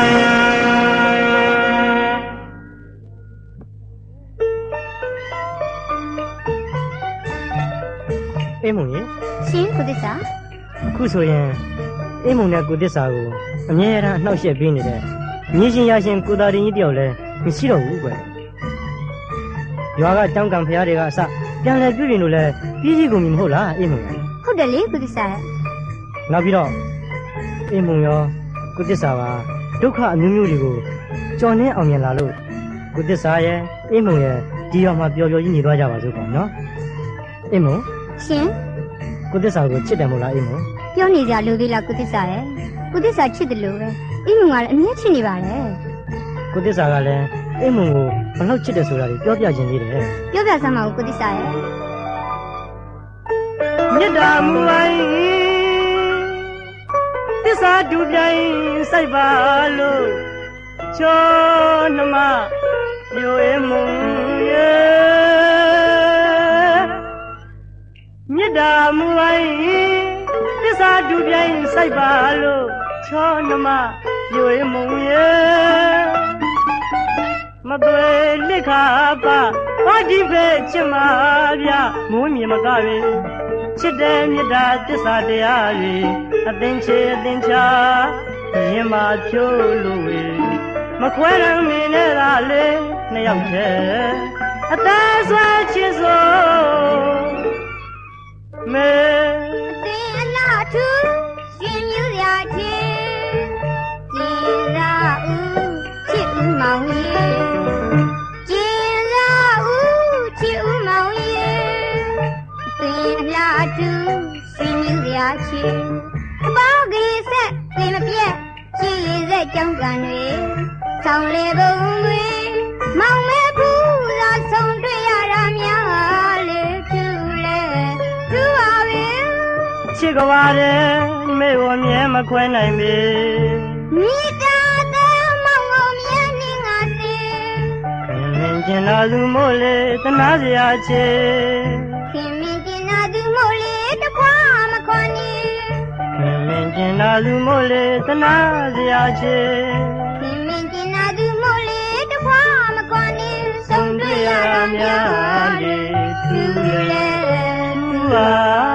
အင်းမုံရေရှင်ကိုသစ္စာအခုဆိုရင်အင်းမုံနဲ့ကိုသစ္စာကိုအမြဲတမ်းအနှောက်အယှက်ပေးနေတဲ့မြေရှင်ရရှင်ကိုသားရင်ကြီးတယောက်လည်းမရှိတော့ဘူးကွယ်ရွာကတောင်းကံဖရားတွေကအစပြန်လဲပြုပြင်လို့လဲပြည်ကြီးကုန်ပြီမဟုတ်လားအင်းမုံဟုတ်တယ်လေကိုသစ္စာနောက်ပြီးတော့အင်းမုံရောကိုသစ္စာပါဒုက္ခအမျိုးမျိုးတွေကိုကြော်နှင်းအောင်မြင်လာလို့ကိုသစ္စာရဲ့အင်းမုံရဲ့ဒီရွာမှာပျော်ပျော်ကြီးနေသွားကြပါစို့ပေါ့နော်အင်းမုံရှင်ကိုသစ္စာကိုချစ်တယ်မို့လားအင်းမုံပြောနေကြလို့သေးလားကိုသစ္စာရဲ့ကိုသစ္စာချစ်တယ်လို့ပဲအင်းမုံကလည်းအမြဲချစ်နေပါလေကိုသစ္စာကလည်းအင်းမုံကိုဘယ်လောက်ချစ်တယ်ဆိုတာကိုပြောပြခြင်းသေးတယ်ပြောပြစမ်းပါဦးကိုသစ္စာရဲ့မေတ္တာမူအိုင်သစ္စာတူပြိုင်စိုက်ပါလို့ချောနှမမျိုးအမုံရဲ့မေတ္တာမူအိုင်သစ္စာတူပြိုင်စိုက်ပါလို့ချောနှမမျိုးအမုံရဲ့မသွေလက်ခါပါဘာဒီပဲချစ်မှာဗျမိုးမြင်မကပဲချစ်တဲ့မေတ္တာသစ္စာတရားတွေအသင်ချေအသင်ချာရင်မာဖြိုးလို့မခွဲရမင်းနဲ့သာလေနှစ်ယောက်တည်းအသက်ဆွဲချစ်စိုးမေသင်အလားထူရှင်မြူရာချင်းကျင်ရာဦးချစ်ဦးမောင်ရဲ့ကျင်ရာဦးချစ်ဦးမောင်ရဲ့သင်တူဆွေမျိုးစရာချီအပေါင်းကလေးဆက်သင်မပြက်ချီရည်ဆက်ကြောင်းကန်တွေဆောင်လေပုံတွေမောင်မဲဖူးသာဆုံးတွေ့ရတာများလေသူလေသူပါပဲချစ်ကပါတယ်မေကိုမြဲမခွဲနိုင်ပေမိသားတဲ့မောင်ကိုမြဲနေငါသိခင်မင်းကျင်လာသူမို့လေတနာစရာချေခင်မင်းကျင်လာသူမို့လေတခွာမခွန်နေခင်မင်းကျင်လာသူမို့လေတနာစရာချေခင်မင်းကျင်လာသူမို့လေတခွာမခွန်နေဆုံးတွေ့ရတာများလေသူလေသူပါ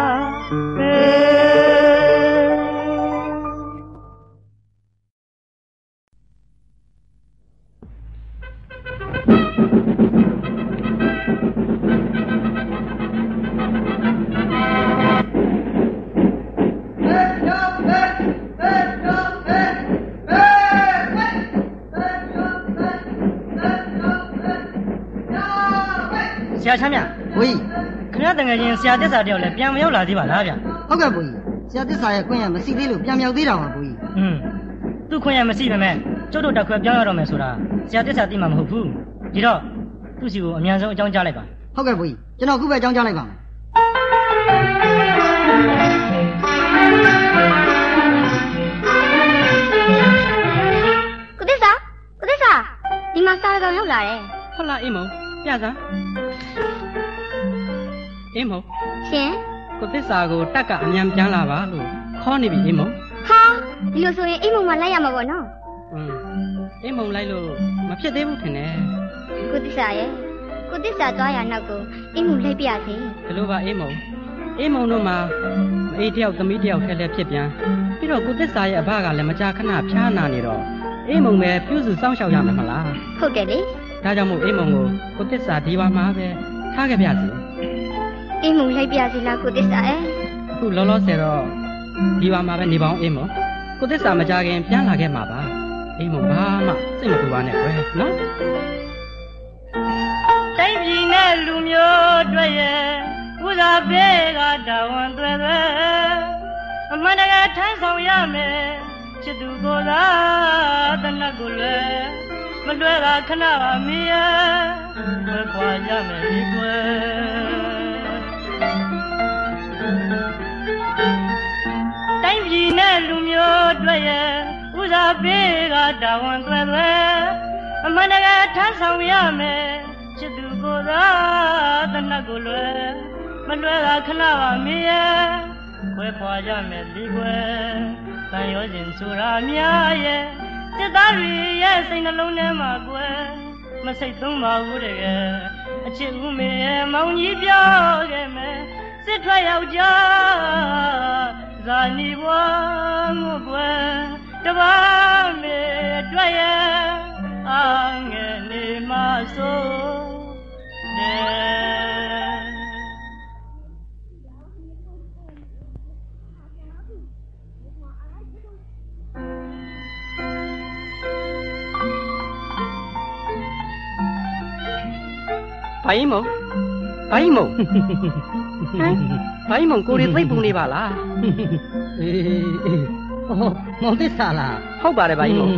ဆရာချမ်းမြဘိုးကြီးခင်ဗျားတငယ်ချင်းဆရာသစ္စာတယောက်လည်းပြန်မရောက်လာသေးပါလားဗျဟုတ်ကဲ့ဘိုးကြီးဆရာသစ္စာရဲ့ခွင့်ရမရှိသေးလို့ပြန်မြောက်သေးတာပါဘိုးကြီးသူ့ခွင့်ရမရှိပေမဲ့ကျုပ်တို့တက်ခွဲပြောင်းရတော့မယ်ဆိုတာဆရာသစ္စာသိမှာမဟုတ်ဘူးဒီတော့သူ့စီကိုအမြန်ဆုံးအကြောင်းကြားလိုက်ပါဟုတ်ကဲ့ဘိုးကြီးကျွန်တော်ခုပဲအကြောင်းကြားလိုက်ပါမယ်ကိုသစ္စာဒီမှာစာကောင်ရောက်လာတယ်ဟုတ်လားအေးမုံပြစမ်းအေးမုံရှင်ကိုသစ္စာကိုတက်ကအမြန်ပြန်လာပါလို့ခေါ်နေပြီအေးမုံဟာဒီလိုဆိုရင်အေးမုံမလိုက်ရမှာပေါ့နော်အေးမုံလိုက်လို့မဖြစ်သေးဘူးထင်တယ်ကိုသစ္စာရဲ့ကိုသစ္စာသွားရနောက်ကိုအေးမုံလိုက်ပြစေဘယ်လိုပါအေးမုံတို့မှာမအေးတယောက်သမီးတယောက်ထဲလဲဖြစ်ပြန်ပြီးတော့ကိုသစ္စာရဲ့အဘကလည်းမကြာခဏဖျားနာနေတော့အေးမုံပဲပြုစုစောင့်ရှောက်ရမှာမလားဟုတ်တယ်လေဒါကြောင့်မို့အေးမုံကိုသစ္စာဒီပါမှာပဲထားခဲ့ပြစီအေးမုံလိုက်ပြစီလားကိုသစ္စာရဲ့အခုလောလောဆယ်တော့ဒီပါမှာပဲနေပါအောင်အေးမုံကိုသစ္စာမကြခင်ပြန်လာခဲ့မှာပါအေးမုံဘာမှစိတ်မပူပါနဲ့ကွယ်နော်တိုင်းပြည်နဲ့လူမျိုးတွေ့ရဲ့ဥစားပေးကတာဝန်တွေ့အမှန်တကယ်ထမ်းဆောင်ရမယ်ချစ်သူကိုသာတနတ်ကိုလည်းမလွဲတာခဏပါမီးရဲ့ဝဲခွာကြမယ်ဒီကွယ်တိုင်းပြည်နဲ့လူမျိုးတွေ့ရဲ့ဥစားပေးကတာဝန်တွေ့အမှန်တကယ်ထမ်းဆောင်ရမယ်ချစ်သူကိုသာတနတ်ကိုလည်းမလွဲတာခဏပါမီးရဲ့ဝဲခွာကြမယ်ဒီကွယ်တန်ရောစဉ်ဆိုတာများရဲ့စစ်သားတွေရဲ့စိတ်နှလုံးထဲမှာကွယ်မစိတ်သုံးပါဘူးတကယ်အချစ်ဦးမေရဲ့မောင်ကြီးပြောခဲ့မယ်စစ်ထွက်ယောက်ျားဇာနီဘွားငုကွယ်တပါမေတွေ့ရဲ့အာငယ်နေမဆိုတဲ့ဘာကြီးမုံကိုရီသိပ်ပူနေပါလားမောင်သစ္စာလားဟုတ်ပါတယ်ဘာကြီးမုံ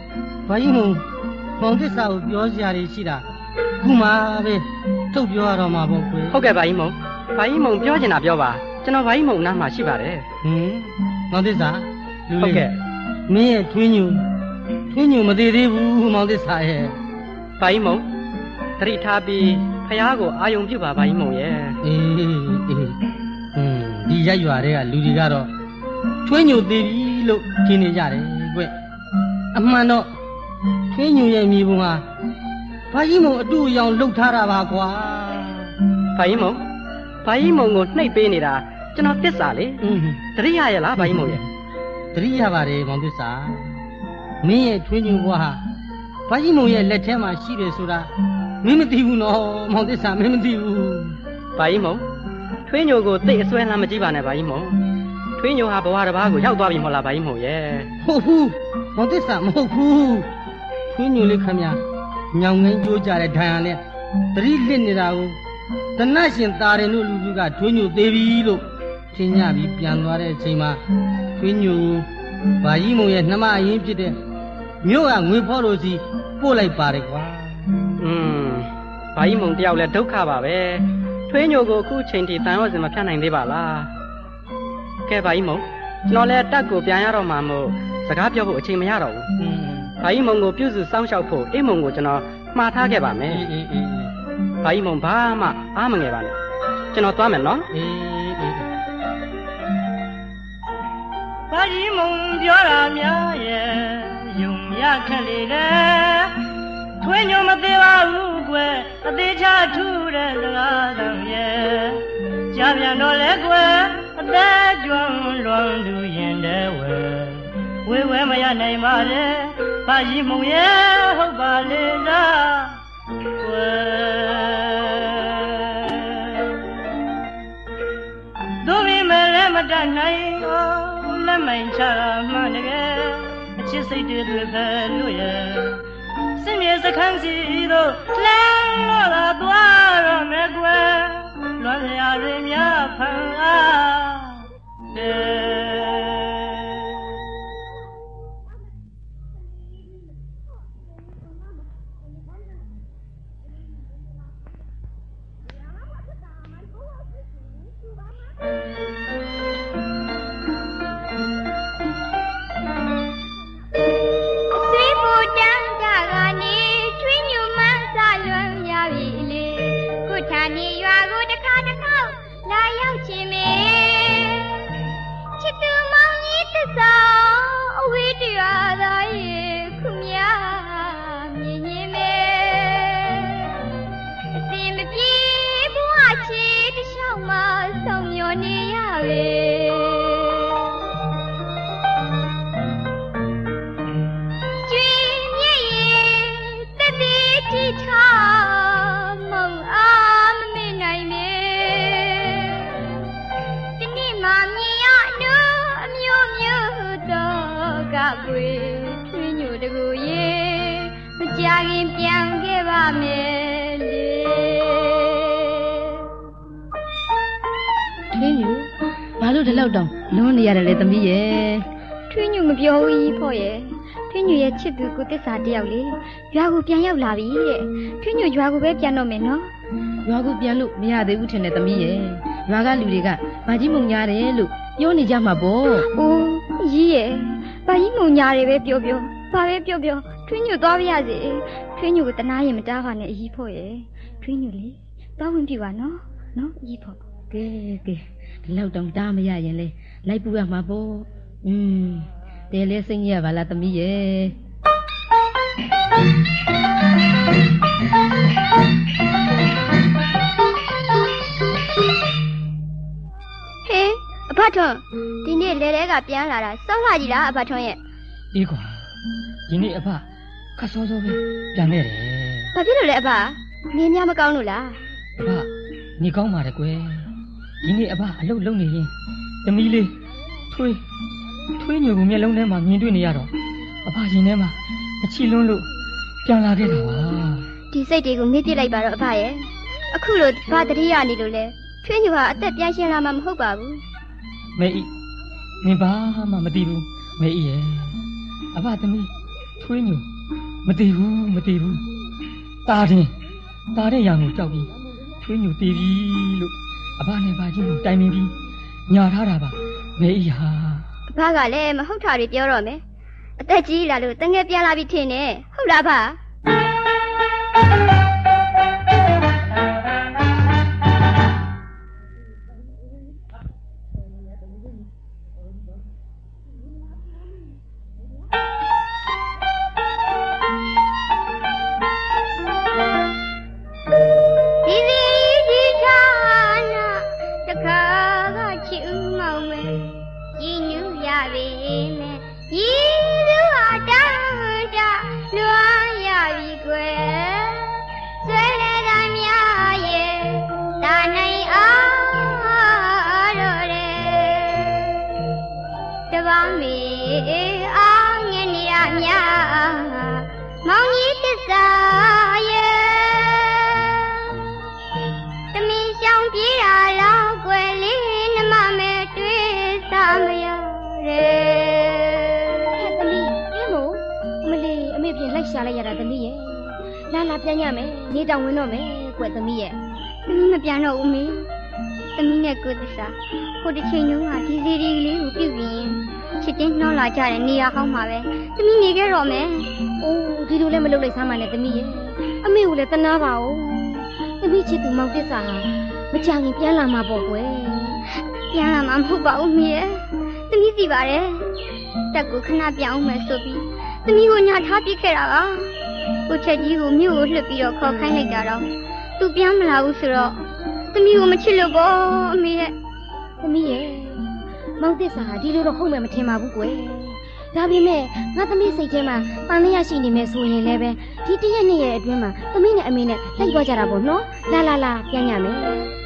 မောင်သစ္စာကိုပြောစရာတွေရှိတာခုမှပဲထုတ်ပြောရတော့မှာပေါ့ကွယ်ဟုတ်ကဲ့ဘာကြီးမုံပြောချင်တာပြောပါကျွန်တော်ဘာကြီးမုံနားမှာရှိပါတယ်မောင်သစ္စာဟုတ်ကဲ့မင်းရဲ့ထွေးညူမသေးသေးဘူးမောင်သစ္စာရဲ့ဘာကြီးမုံသတိထားပြီးဖယားကိုအာယုံပြုပါဘာကြီးမုံရဲ့ဒီရက်ရွာတွေကလူတွေကတော့ထွေးညူသေးပြီလို့ထင်နေကြတယ်ကွအမှန်တော့ထွေးညူရဲ့မြေပုံဟာဘာကြီးမုံအတူအယောင်လှုပ်ထားတာပါကွာဘာကြီးမုံကိုနှိပ်ပေးနေတာကျွန်တော်သစ္စာလေတရိယာရဲ့လားဘာကြီးမုံရဲ့တရိယာပါတယ်မောင်သစ္စာမင်းရဲ့ထွေးညူဘွားဟာဘာကြီးမုံရဲ့လက်ထဲမှာရှိတယ်ဆိုတာမင်းမသိဘူးနော်မောင်သစ္စာမင်းမသိဘူးဘာကြီးမုံထွေးညိုကိုသိအစွဲလှမ်းမကြည့်ပါနဲ့ဘာကြီးမုံထွေးညိုဟာဘဝတစ်ပါးကိုရောက်သွားပြီမဟုတ်လားဘာကြီးမုံရဲ့ဟုတ်ဘူးမောင်သစ္စာမဟုတ်ဘူးထွေးညိုလေးခမညာညောင်ငင်းကြိုးကြတဲ့ဒဏ်ရာနဲ့သတိလစ်နေတာကိုတနတ်ရှင်သားရင်တို့လူစုကထွေးညိုသေးပြီလို့ချင်းညပြီးပြန်သွားတဲ့အချိန်မှာထွေးညိုဘာကြီးမုံရဲ့နှမအရင်ဖြစ်တဲ့မြို့ကငွေဖော်လို့စီပို့လိုက်ပါတယ်ကွာဘာကြီးမုံတယောက်လဲဒုက္ခပါပဲထွေးညိုကိုအခုချိန်ထိတန်ရောစင်မဖြတ်နိုင်သေးပါလားကဲဘာကြီးမုံကျွန်တော်လည်းတက်ကိုပြန်ရတော့မှမို့စကားပြောဖို့အချိန်မရတော့ဘူးဘာကြီးမုံကိုပြုစုစောင့်ရှောက်ဖို့အိမ်မုံကိုကျွန်တော်မှားထားခဲ့ပါမယ်ဘာကြီးမုံဘာမှအားမငယ်ပါနဲ့ကျွန်တော်သွားမယ်နော်ဘာကြီးမုံပြောတာများရဲ့ယုံရခက်လေလေထွေးညိုမသေးပါဘူးကွယ်အသေးချထူတဲ့စကားတောင်ရဲ့ကြားပြန်တော့လေကွယ်အသက်ကျွမ်းလွန်သူရင်တဲ့ဝဲမရနိုင်ပါနဲ့ဘာကြီးမုံရဲ့ဟုတ်ပါလေလားကွယ်သူမင်းမလဲမတတ်နိုင်လက်မိုင်ချတာမှန်တကယ်အချစ်စိတ်တွေပဲလို့ရဲ့စင်မြေစခန်းစီတို့လမ်းတော့လာသွားတော့မယ်ကွယ်လွန်ရရများဖန်အားဒီလောက်တောင်လွန်နေရတယ်လေသမီးရဲ့ထွေးညူမပြောဘူးကြီးဖော့ရဲ့ထွေးညူရဲ့ချစ်သူကိုတစ္ဆာတယောက်လေရွာကိုပြန်ရောက်လာပြီတဲ့ထွေးညူရွာကိုပဲပြန်တော့မယ်နော်ရွာကိုပြန်လို့မရသေးဘူးထင်တယ်သမီးရဲ့ရွာကလူတွေကဘာကြီးမုံညာတယ်လို့ပြောနေကြမှာပေါ့အိုးကြီးရဲ့ဘာကြီးမုံညာတယ်ပဲပြောဘာပဲပြောထွေးညူသွားပြရစီထွေးညူကိုတနာရင်မတားပါနဲ့အကြီးဖော့ရဲ့ထွေးညူလေသွားဝင်ပြပါနော်အကြီးဖော့ကဲဒီလောက်တောင်တားမရရင်လေလိုက်ပူရမှာပေါ့တဲလဲစိတ်ညစ်ရပါလားသမီးရဲ့ဟေးအဖထွန်းဒီနေ့လေတဲကပြန်လာတာစောလှကြီးလားအဖထွန်းရဲ့အေးကွာဒီနေ့အဖခက်စောစောပဲပြန်ခဲ့တယ်ဘာဖြစ်လို့လဲအဖနေများမကောင်းလို့လားအဖနေကောင်းပါတယ်ကွယ်ဒီနေ့အဖအလုပ်လုပ်နေရင်သမီးလေးထွေးညိုကိုမျက်လုံးထဲမှာမြင်တွေ့နေရတော့အဖရင်ထဲမှာအချီလွန်းလို့ပြန်လာခဲ့တာပါဒီစိတ်တွေကိုမေ့ပြစ်လိုက်ပါတော့အဖရဲ့အခုလို့ဘာတတိယနေလို့လဲထွေးညိုဟာအသက်ပြန်ရှင်လာမှမဟုတ်ပါဘူးမေဤနင်ဘာမှမသိဘူးမေဤရဲ့အဖသမီးထွေးညိုမသိဘူးတာတဲ့ရောင်ကိုကြောက်ပြီးထွေးညိုတည်ပြီလို့အဖနဲ့ဘာကြီးကိုတိုင်ပင်ပြီးညာထားတာပါမေဤဟာအဖကလည်းမဟုတ်တာတွေပြောတော့မယ်အသက်ကြီးလာလို့တငယ်ပြန်လာပြီထင်တယ်ဟုတ်လားဖလိုက်ရတာသမီးရဲ့လာပြန်ရမယ်နေတောင်ဝင်တော့မယ်ကွသမီးရဲ့သမီးမပြန်တော့ဦးမေသမီးနဲ့ကိုသစ္စာဟိုတစ်ချိန်တုန်းကဒီစီဒီကလေးကိုပြုတ်ပြီးချစ်တင်းနှောလာကြတဲ့နေရာဟောင်းမှာပဲသမီးနေခဲ့တော့မယ်အိုးဒီလိုလည်းမလုပ်လိုက်စမ်းပါနဲ့သမီးရဲ့အမေကိုလည်းတနာပါဦးသမီးချစ်သူမောင်သစ္စာဟာမကြခင်ပြန်လာမှာပေါ့ကွယ်ပြန်လာမှာမဟုတ်ပါဘူးမေရဲ့သမီးစီပါတယ်တက်ကိုခဏပြန်အောင်မယ်ဆိုပြီးသမီးကိုညာထားပစ်ခဲ့တာပါကိုချက်ကြီးကိုမြို့ကိုလှုပ်ပြီးတော့ခေါ်ခိုင်းလိုက်တာတော့သူပြန်မလာဘူးဆိုတော့သမီးကိုမချစ်လို့ပေါ့အမေရဲ့သမီးရဲ့မောင်သစ္စာဟာဒီလိုတော့ဟုတ်မှမထင်ပါဘူးကွယ်ဒါပေမဲ့ငါသမီးစိတ်ထဲမှာပန်လျက်ရှိနေမယ်ဆိုရင်လည်းပဲဒီတရက်နှစ်ရက်အတွင်းမှာသမီးနဲ့အမေနဲ့လိုက်သွားကြတာပေါ့နော်လာပြန်ရမယ်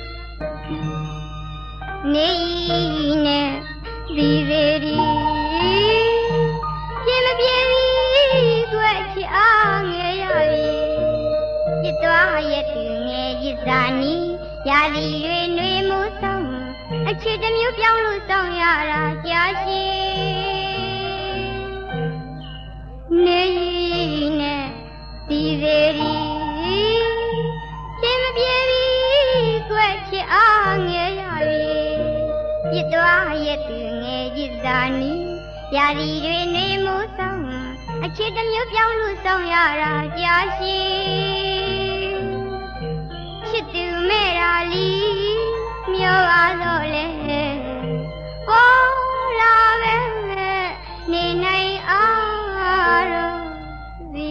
နေနဲ့ဒီစီဒီပြင်းမပြေဘူးကွယ်ချစ်အားငယ်ရပြီပြစ်သွားရဲ့သူငယ်ရစ်စာနီးရာသီတွေနှွေမှုဆောင်အချစ်တစ်မျိုးပြောင်းလို့ဆောင်ရတာကြာရှိနေနဲ့ဒီစီဒီပြင်းမပြေဘူးကွယ်ချစ်အားငယ်ရပြီပြစ်သွားရဲ့သူငယ်ရစ်စာနီးရာသီတွေနေမှုဆောင်အချစ်တစ်မျိုးပြောင်းလို့ဆောင်ရတာကြာရှိချစ်သူမဲ့ရာလီမျောပါတော့လေပေါ်လာပဲနေနိုင်အားတော့ဒီ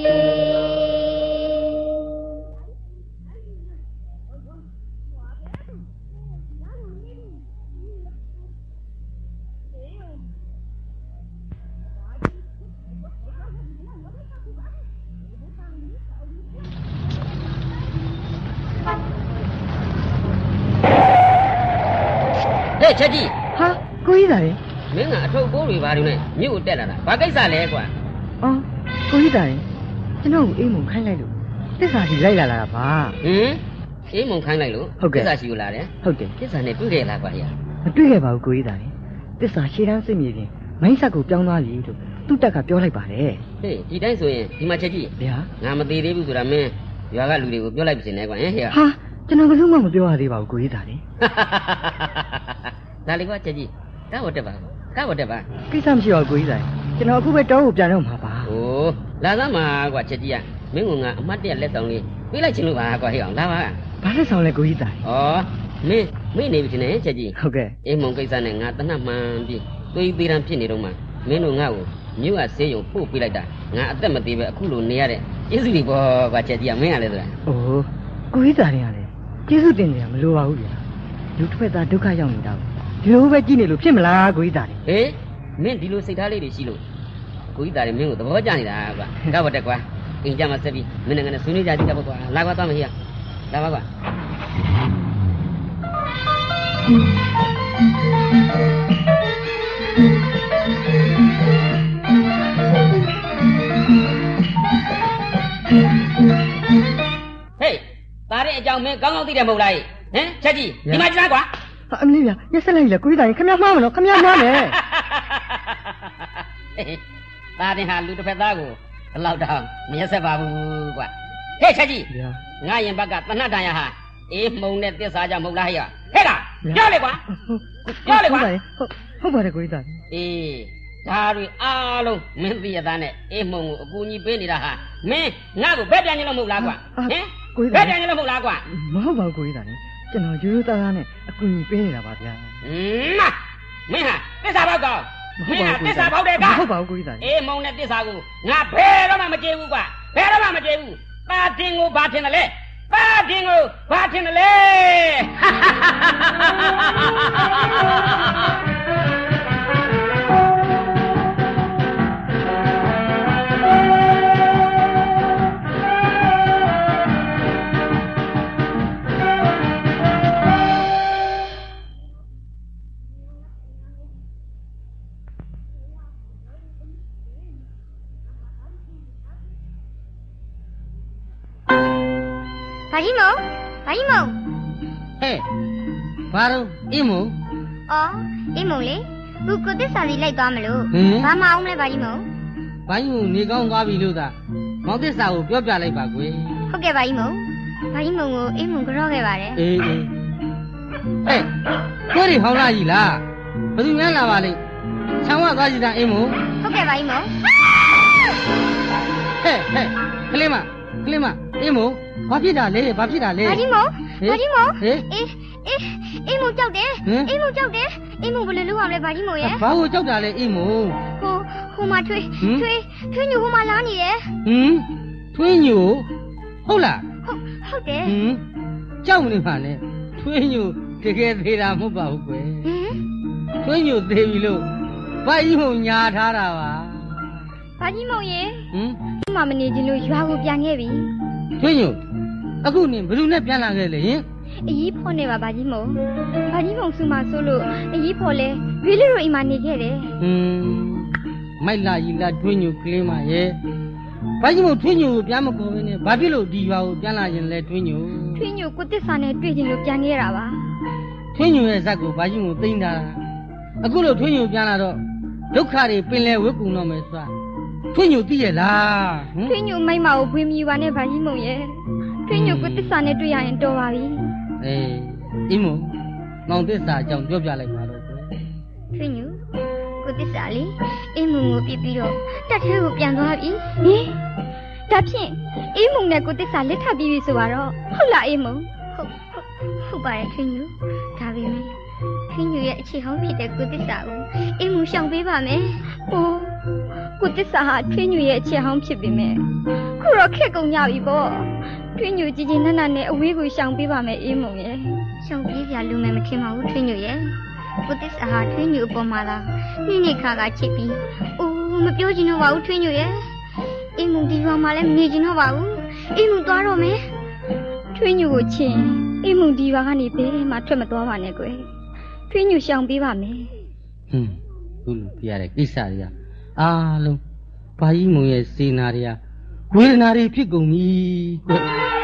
ချက်ကြီးဟာကိုကြီးသားလေမင်းကအထုပ်ပိုးတွေဘာတွေနဲ့မြို့ကိုတက်လာတာဘာကိစ္စလဲကွာအော်ကိုကြီးသားလေကျွန်တော်ကိုအိမ်မုံခိုင်းလိုက်လို့သစ္စာစီလိုက်လာတာပါအိမ်မုံခိုင်းလိုက်လို့သစ္စာစီကိုလာတယ်ဟုတ်တယ်သစ္စာနဲ့တွေ့ခဲ့လားကွာဟဲ့မတွေ့ခဲ့ပါဘူးကိုကြီးသားလေသစ္စာရှေ့တန်းစိတ်မြေပြင်မိုင်းဆက်ကိုပြောင်းသွားပြီလို့သူ့တက်ကပြောလိုက်ပါတယ်ဟေးဒီတိုင်းဆိုရင်ဒီမှာချက်ကြီးဗျာငါမသေးသေးဘူးဆိုတာမင်းရွာကလူတွေကိုပြောလိုက်ပြီနဲ့ကွာဟဲ့ဟာကျွန်တော်ဘယ်လို့မှမပြောရသေးပါဘူးကိုကြီးသားလေဒါလေးကွာချက်ကြီးကားဝတ်တက်ပါကိစ္စမရှိပါဘူးကိုကြီးဆိုင်ကျွန်တော်အခုပဲတောကိုပြန်တော့မှာပါ။အိုးလာသားမှာကွာချက်ကြီးကမင်းကအမတ်တရလက်ဆောင်လေးပေးလိုက်ချင်လို့ပါကွာဟဲ့အောင်လာပါ။ဘာလက်ဆောင်လဲကိုကြီးဆိုင်။ဩမင်းနေပြီထင်တယ်ချက်ကြီး။ဟုတ်ကဲ့။အိမ်မုံကိစ္စနဲ့ငါတနတ်မှန်ပြီးသွေးသေးတန်းဖြစ်နေတော့မှမင်းတို့ငါ့ကိုမြို့ကဆေးရုံပို့ပေးလိုက်တာငါအသက်မသေးပဲအခုလိုနေရတဲ့ကျေးဇူးတွေပေါ့ကွာချက်ကြီးကမင်းကလည်းဆိုတာ။အိုးကိုကြီးဆိုင်ကလည်းကျေးဇူးတင်နေတာမလိုပါဘူးဗျာ။လူတစ်ဖက်သားဒုက္ခရောက်နေတာဒီလိုပဲကြည့်နေလို့ဖြစ်မလားကိုကြီးသားလေဟေးမင်းဒီလိုစိတ်ထားလေးတွေရှိလို့ကိုကြီးသားလည်းမင်းကိုသဘောကျနေတာကွာကောက်ပါတက်ကွာအိမ်ကြမှာဆက်ပြီးမင်းနဲ့ငါနဲ့ဆွေးနွေးကြကြည့်တော့ကွာလာကွာသွားမကြီးလာပါကွာဟေးသားတဲ့အကြောင်းမင်းကောင်းကောင်းသိတယ်မဟုတ်လားဟင်ချက်ကြီးဒီမှာကြလားကွာအမလေးဗျာရက်ဆက်လိုက်လေကိုကြီးသားခင်ဗျားမှားမလို့ခင်ဗျားမှားမယ်သားတင်ဟာလူတစ်ဖက်သားကိုဘယ်လောက်တောင်မရက်ဆက်ပါဘူးကွာဟေးချက်ကြီးငါရင်ဘက်ကတဏှတန်ရဟာအေးမှုံနဲ့သစ္စာကြောင့်မဟုတ်လားဟဲ့ဟဲ့လားပြောလေကွာပြောလေကွာဟုတ်ပါတယ်ကိုကြီးသားအေးဒါတွေအားလုံးမင်းသိရသားနဲ့အေးမှုံကိုအကူကြီးပေးနေတာဟာမင်းငါ့ကိုဘက်ပြန်ရင်လို့မဟုတ်လားကွာဟင်ဘက်ပြန်ရင်လို့မဟုတ်လားကွာမဟုတ်ပါဘူးကိုကြီးသားကျွန်တော်ရိုးရိုးသားသားနဲ့အကူကြီးပေးနေတာပါဗျာမင်းဟာသစ္စာပေါက်ကောင်မင်းဟာသစ္စာပေါက်တဲ့ကဟုတ်ပါဘူးကိုကြီးသားအေးမုံနဲ့သစ္စာကိုငါဘယ်တော့မှမကြေဘူးကွာဘယ်တော့မှမကြေဘူးပါတင်ကိုဘာထင်တယ်လဲပါတင်ကိုဘာထင်တယ်လဲဘာကြီးမို့ဟဲ့ဘာလို့အင်းမို့အော်အင်းမို့လေသူကိုသစ္စာစီလိုက်သွားမလို့ဘာမအောင်လဲဘာကြီးမို့ဘာကြီးမို့နေကောင်းသွားပြီလို့သာမောင်သစ္စာကိုပြောပြလိုက်ပါကွယ်ဟုတ်ကဲ့ပါကြီးမုံဘာကြီးမုံကိုအိမ်မုံကြောခဲ့ပါတယ်အေးကိုရီဟောင်းလာကြီးလားဘယ်သူများလာပါလိမ့်ချောင်းဝသွားကြည့်တာအိမ်မုံဟုတ်ကဲ့ပါကြီးမုံကလေးမအိမ်မုံဘာဖြစ်တာလဲဘာကြီးမုံအိမ်မုံကြောက်တယ်အိမ်မုံကြောက်တယ်အိမ်မုံဘယ်လိုလုပ်ရမလဲဘာကြီးမုံရဲ့ဘာကိုကြောက်တာလဲအိမ်မုံဟိုမှာထွေးညိုဟိုမှာလာနေတယ်ထွေးညိုဟုတ်လားဟုတ်တယ်ကြောက်မနေပါနဲ့ထွေးညိုတကယ်သေးတာမဟုတ်ပါဘူးကွယ်ထွေးညိုသေးပြီလို့ဘာကြီးမုံညာထားတာပါဘာကြီးမုံရေဒီမှာမနေခြင်းလို့ရွာကိုပြန်ခဲ့ပြီထွေးညိုအခုနင်ဘယ်သူနဲ့ပြန်လာခဲ့လဲဟင်အကြီးဖော်နေပါဘာကြီးမုံစုမဆိုးလို့အကြီးဖော်လဲဝီလေးတို့အိမ်မှာနေခဲ့တယ်မိုက်လာကြီးလာထွေးညိုကလေးမရဲ့ဘာကြီးမုံထွေးညိုကိုပြန်မခေါ်ဘဲနဲ့ဘာဖြစ်လို့ဒီရွာကိုပြန်လာခြင်းလဲထွေးညိုကိုတစ္ဆာနဲ့တွေ့ခြင်းလို့ပြန်ခဲ့တာပါထွေးညိုရဲ့ဇက်ကိုဘာကြီးမုံသိမ့်တာအခုလို့ထွေးညိုပြန်လာတော့ဒုက္ခတွေပင်လဲဝတ်ကူတော့မယ်ဆိုတာထွေးညိုသိရလားထွေးညိုမိုက်မကိုဖွေးမြူပါနဲ့ဘာကြီးမုံရဲ့ထွေးညိုကိုတစ္ဆာနဲ့တွေ့ရရင်တော်ပါပြီအေးမုံမောင်တစ္ဆာအကြောင်းပြောပြလိုက်ပါတော့ထွေးညိုကိုတစ္ဆာလေးအိမ်မုံကိုပြပြီးတော့တက်ထဲကိုပြန်သွားပြီဒါဖြင့်အိမ်မုံနဲ့ကိုတစ္ဆာလက်ထပ်ပြီးပြီဆိုတော့ဟုတ်လားအိမ်မုံဟုတ်ပါတယ်ထွေးညိုဒါပေမဲ့ထွေးညိုရဲ့အခြေဟောင်းဖြစ်တဲ့ကိုတစ္ဆာကိုအိမ်မုံရှောင်ပေးပါမယ်ကိုတစ္ဆာဟာထွေးညိုရဲ့အခြေဟောင်းဖြစ်ပေမဲ့ခုတော့ခက်ကုန်ကြပြီပေါ့ထွေးညိုကြီးကြီးနက်နက်နဲ့အဝေးကိုရှောင်ပေးပါမယ်အိမ်မုံရဲ့ရှောင်ပေးကြလူမယ်မထင်ပါဘူးထွေးညိုရဲ့ကိုတစ္ဆာဟာထွေးညိုအပေါ်မှာလားနိခါကချစ်ပြီးမပြောချင်တော့ပါဘူးထွေးညိုရဲ့အိမ်မုံဒီရွာမှာလည်းမနေချင်တော့ပါဘူးအိမ်မုံသွားတော့မယ်ထွေးညိုကိုချင်းအိမ်မုံဒီရွာကနေဘယ်မှထွက်မသွားပါနဲ့ကွယ်ထွေးညိုရှောင်ပေးပါမယ်ခုလိုပြရတဲ့ကိစ္စတွေကအားလုံးဘာကြီးမုံရဲ့စေနာတွေကဝေဒနာတွေဖြစ်ကုန်ပြီကွ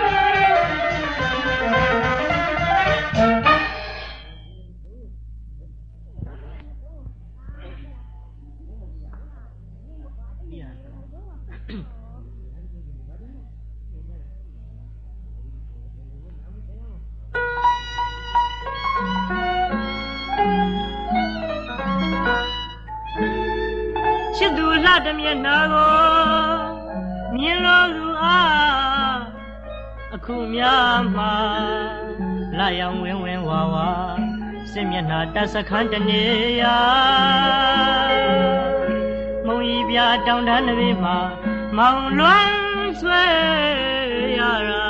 ချစ်သူလှတဲ့မျက်နှာကိုမြင်လို့သူအားအခုများမှာလာရောင်ဝင်းဝါဝါစစ်မျက်နှာတက်စခန်းတနေရာမုံကြီးပြတောင်တန်းတွေမှာမောင်လွမ်းဆွဲရတာ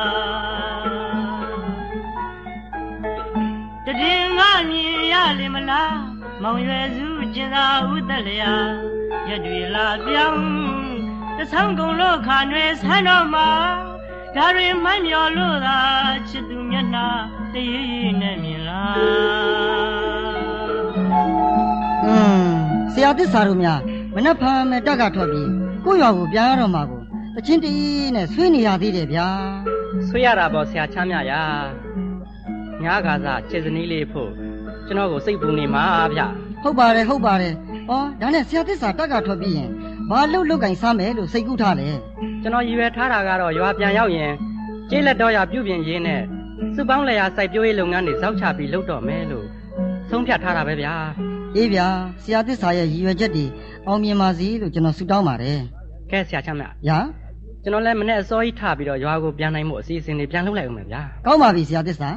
တည်ငါမြင်ရလိမလားမောင်ရွယ်စုကျင်သာဥသက်လျာရက်တွေလာပြောင်းတဆောင်ကုန်လို့ခါနွယ်ဆန်းတော်မှာဒါတွေမိုင်းမျောလို့သာချစ်သူမျက်နှာတည်ရည်နဲ့မြင်လားဆရာသစ္စာတို့များမနှက်ဖမ်းမဲ့တက်ကထွက်ပြီးကိုယ့်ရွာကိုပြန်ရတော့မှာကိုအချင်းတီးနဲ့ဆွေးနေရသေးတယ်ဗျာဆွေးရတာပေါ့ဆရာချမ်းမြရာညားကားစားခြေစနီးလေးဖို့ကျွန်တော်ကိုစိတ်ပူနေမှာဗျဟုတ်ပါတယ်ဩဒါနဲ့ဆရာသစ္စာတက်ကထွက်ပြီးရင်ဘာလုတ်ကင်စားမယ်လို့စိတ်ကူးထားလဲကျွန်တော်ရည်ရွယ်ထားတာကတော့ရွာပြန်ရောက်ရင်ကျေးလက်တော်ရပြုပြင်ရင်းနဲ့စုပေါင်းလျာစိုက်ပျိုးရေးလုပ်ငန်းတွေစောက်ချပြီးလုပ်တော့မယ်လို့ဆုံးဖြတ်ထားတာပဲဗျာအေးဗျာဆရာသစ္စာရဲ့ရည်ရွယ်ချက်တွေအောင်မြင်ပါစေလို့ကျွန်တော်ဆုတောင်းပါတယ်ကဲဆရာချမ်းမြညာကျွန်တော်လည်းမနေ့အစောကြီးထပြီးတော့ရွာကိုပြန်နိုင်မှုအစီအစဉ်တွေပြန်လုပ်လိုက်အောင်မယ်ဗျာကောင်းပါပြီဆရာသစ္စာ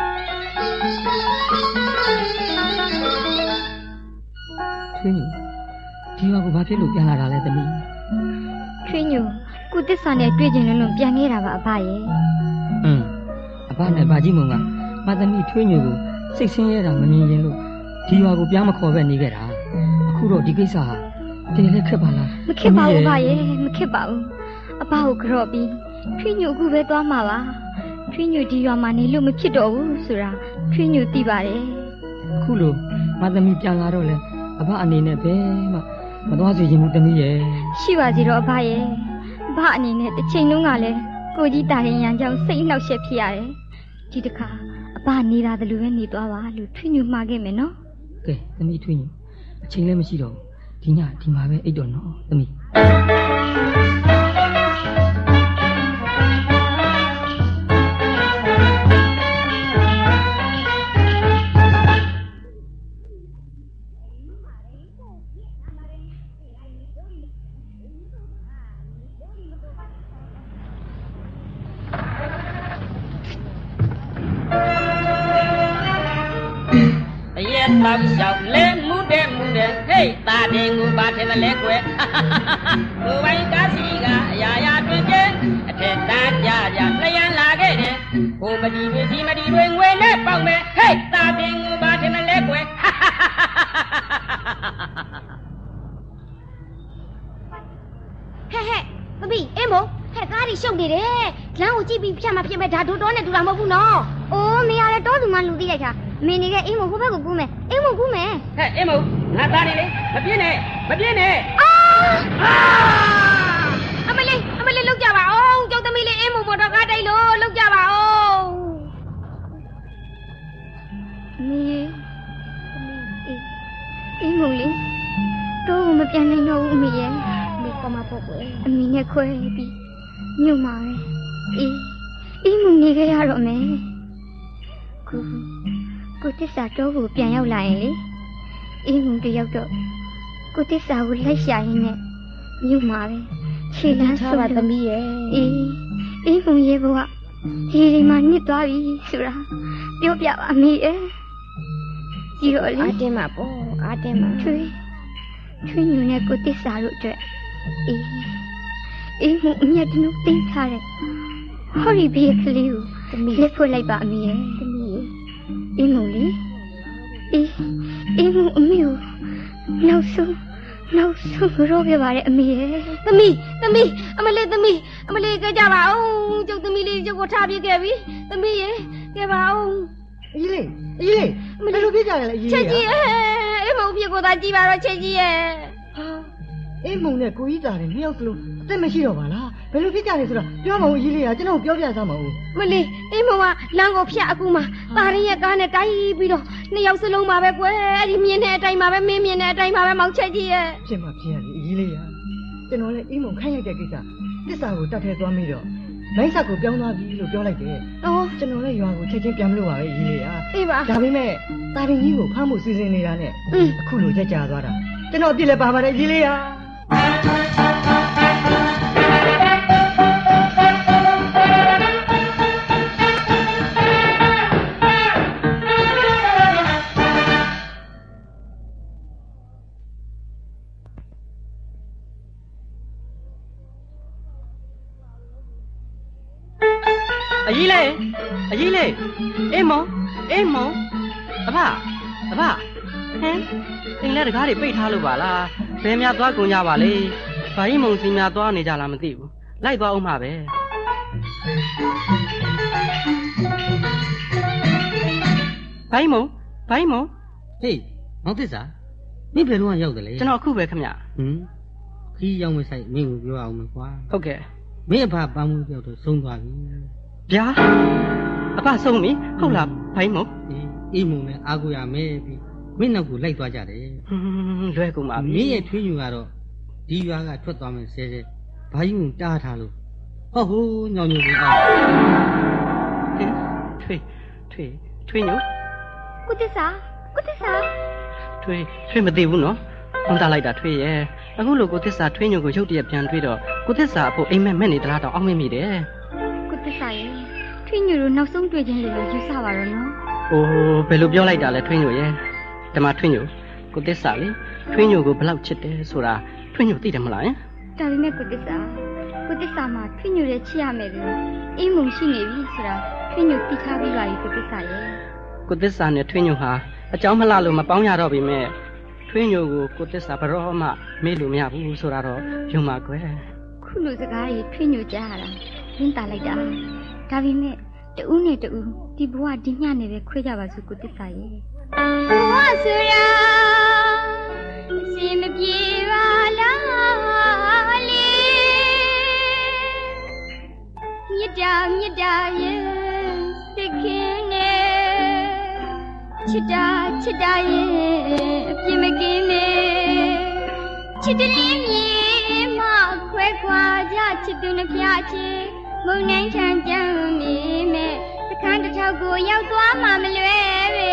ထွေးညိုဒီရွာကိုဘာဖြစ်လို့ပြန်လာတာလဲသမီးထွေးညိုကိုတစ္ဆာနဲ့တွေ့ကျင်လို့ပြန်ခဲ့တာပါအဖရဲ့အဖနဲ့ဘာကြီးမုံကမသမီးထွေးညိုကိုစိတ်ဆင်းရဲတာမမြင်ရင်လို့ဒီရွာကိုပြန်မခေါ်ပဲနေခဲ့တာအခုတော့ဒီကိစ္စဟာတကယ်လည်းခက်ပါလားမခက်ပါဘူးအဖရဲ့မခက်ပါဘူးအဖကိုကြော့ပြီးထွေးညိုအခုပဲသွားမှာပါထွေးညိုဒီရွာမှာနေလို့မဖြစ်တော့ဘူးဆိုတာထွေးညိုသိပါတယ်အခုလို့မသမီးပြန်လာတော့လဲအဖအနေနဲ့ပဲမသွားစေချင်ဘူးသမီးရဲ့ရှိပါစီတော့အဖရဲ့အဖအနေနဲ့တစ်ချိန်လုံးကလည်းကိုကြီးတာရင်ရန်ကြောင့်စိတ်နှောက်ယှက်ဖြစ်ရတယ်ဒီတစ်ခါအဖနေတာတလူပဲနေသွားပါလို့ထွေးညိုမှာခဲ့မယ်နော်ကဲသမီးထွေးညိုအချိန်လည်းမရှိတော့ဘူးဒီညဒီမှာပဲအိတ်တော့နော်သမီးတောက်လျှောက်လဲမှုတဲ့ဟေးတာတင်ကိုပါထင်တယ်လဲကွယ်ကိုပိုင်ကားစီကအရာရာတွင်ကျဲအထက်တန်းကြလျှံလာခဲ့တယ်ကိုမဒီဒီမဒီတွေငွေနဲ့ပေါက်မယ်ဟေးတာတင်ကိုပါထင်တယ်လဲကွယ်ဟဲ့သမီးအင်းမို့ဟဲ့ကားကြီးရှုပ်နေတယ်လမ်းကိုကြည့်ပြီးဖြတ်မှဖြစ်မဲ့ဒါဒိုတော်နဲ့တူတာမဟုတ်ဘူးနော်အိုးမရလဲတောသူမှလူသိလိုက်တာမင်းနေကအင်းမို့ဟိုဘက်ကိုကူးမယ်အင်းမို့ကူးမယ်ဟဲ့အင်းမို့ငါသားနေလေမပြင်းနဲ့အမလေးလောက်ကြပါအောင်ကျောင်းသမီးလေးအင်းမို့ပေါ်တော့ကားတိုက်လို့လောက်ကြပါအောင်အင်းမို့လေးတော့မပြန်နိုင်တော့ဘူးအမေရဲ့ဒီကမှာပေါ့ကွယ်အမေနဲ့ခွဲပြီးမြို့မှာပဲအင်းမို့နေခဲ့ရတော့မယ်ကိုတစ္ဆာတော့ကိုပြန်ရောက်လာရင်လေအင်းမို့တယောက်တော့ကိုတစ္ဆာကိုလိုက်ရှာရင်းနဲ့မြို့မှာပဲခြေလမ်းဆော့ပါသမီးရဲ့အင်းမို့ရဲ့ဘဝဒီမှာနစ်သွားပြီဆိုတာပြောပြပါအမေရဲ့ဒီတော့လေအားတင်းမှာပေါ့အားတင်းမှာထွေးညူနဲ့ကိုတစ္ဆာတို့အတွက်အေးမှုအမြတ်တနုသိမ်းထားတဲ့ဟော်ရီဘေးကလေးကိုလက်ဖွက်လိုက်ပါအမေရဲ့သမီးအေးမှုလေအေးမှုအမေကိုနောက်ဆုံးရောပြပါရဲ့အမေရဲ့သမီးအမလေးကြကြပါအောင်ကျုပ်သမီးလေးကျုပ်ကိုထားပြခဲ့ပြီသမီးရဲ့ကြပါအောင်အေးလေးဘယ်လိုပြကြရလဲအေးချက်ကြီးအေးမုံပြကိုသာကြည့်ပါတော့ချက်ကြီးရဲ့အေးမုံနဲ့ကိုကြီးတာတယ်နှစ်ယောက်စလုံးအသက်မရှိတော့ပါလားဘယ်လိုဖြစ်ကြလဲဆိုတော့ပြောပါဦးအေးလေးကကျွန်တော်ပြောပြစမ်းပါဦးမလေးအေးမုံကလမ်းကိုဖြတ်အခုမှတာရင်းရဲ့ကားနဲ့တိုက်ပြီးတော့နှစ်ယောက်စလုံးမှာပဲကွယ်အဲ့ဒီမြင်တဲ့အတိုင်းမှာပဲမင်းမြင်တဲ့အတိုင်းမှာပဲမောင်ချက်ကြီးရဲ့ဖြစ်မှာဖြစ်ရလေအေးလေးကကျွန်တော်လည်းအေးမုံခိုင်းလိုက်တဲ့ကိစ္စတစ္ဆာကိုတတ်ထဲသွားမိတော့နိုင်ဆက်ကိုပြောင်းသွားပြီလို့ပြောလိုက်တယ်။ကျွန်တော်လည်းရွာကိုချက်ချင်းပြန်မလို့ပါပဲရေးလေးရ။အေးပါ။ဒါပေမဲ့တာရင်ကြီးကိုဖမ်းမှုစီစဉ်နေတာနဲ့အခုလိုကြကြသွားတာ။ကျွန်တော်အပြစ်လည်းပါပါတယ်ရေးလေးရ။အကြီးလေးအေးမောအဖဟမ်အိမ်လည်းတကားတွေပိတ်ထားလို့ပါလားဘယ်များသွားကုန်ကြပါလေဘာကြီးမုံစီများသွားနေကြလားမသိဘူးလိုက်သွားအောင်မှာပဲဘာကြီးမုံဟေးမောင်သစ္စာမင်းဘယ်တော့ရောက်တယ်လဲကျွန်တော်အခုပဲခင်ဗျခီးရောက်မဆိုင်မင်းကိုပြောအောင်မယ်ကွာဟုတ်ကဲ့မင်းအဖပန်းမှုပြောက်တော့ဆုံးသွားပြီဗျာအဖဆုံးပြီဟုတ်လားဘိုင်းမုံအေးမုံနဲ့အားကိုရမယ်ပြီမင်းနောက်ကိုလိုက်သွားကြတယ်လွယ်ကုန်ပါပြီမင်းရဲ့ထွေးညူကတော့ဒီရွာကထွက်သွားမယ်ဆဲဘာကြီးမုံတားထားလို့ဟိုးညောင်ညူပြီးအောင်ထွေးညူကုသစာထွေးမသိဘူးနော်ဝန်တာလိုက်တာထွေးရဲ့အခုလိုကိုသစ္စာထွေးညုံကိုရုတ်တရက်ပြန်တွေ့တော့ကိုသစ္စာအဖို့အိမ်မက်နေသလားတော့အောက်မမိတယ်ကိုသစ္စာရဲ့ထွေးညုံတို့နောက်ဆုံးတွေ့ချင်းလို့ယူဆပါတော့နော်အိုးဘယ်လိုပြောလိုက်တာလဲထွေးညုံရဲ့ဓမ္မထွေးညုံကိုသစ္စာလေထွေးညုံကိုဘယ်လောက်ချစ်တယ်ဆိုတာထွေးညုံသိတယ်မလားယင်ဒါပေမဲ့ကိုသစ္စာမှာထွေးညုံရဲ့ချစ်ရမယ်လို့အင်းမုံရှိနေပြီဆိုတာထွေးညုံသိထားပြီးပါပြီကိုသစ္စာရဲ့ကိုသစ္စာနဲ့ထွေးညုံဟာအကြောင်းမလှလို့မပေါင်းရတော့ပြီမဲ့ထွေးညိုကိုသစ္စာဘရောမှမေ့လို့မရဘူးဆိုတာတော့ယုံပါကွယ်ခုလိုစကားကြီးထွေးညိုကြားရတာရင်းတာလိုက်တာဒါပေမဲ့တူးနဲ့တူးဒီဘဝဒီညနေပဲခွဲကြပါစို့ကိုသစ္စာရဲ့ဘဝဆိုရာအစင်မပြေပါလားလေမြတ်တာရဲ့တခင်နဲ့ချစ်တာရဲ့အပြစ်မကင်းနဲ့ချစ်တလင်းမြေမခွဲခွာကြချစ်သူနှဖျားချစ်မုန်နိုင်ချမ်းကြမ်းမြေမဲ့စခန်းတစ်ထောက်ကိုရောက်သွားမှမလွယ်ပဲ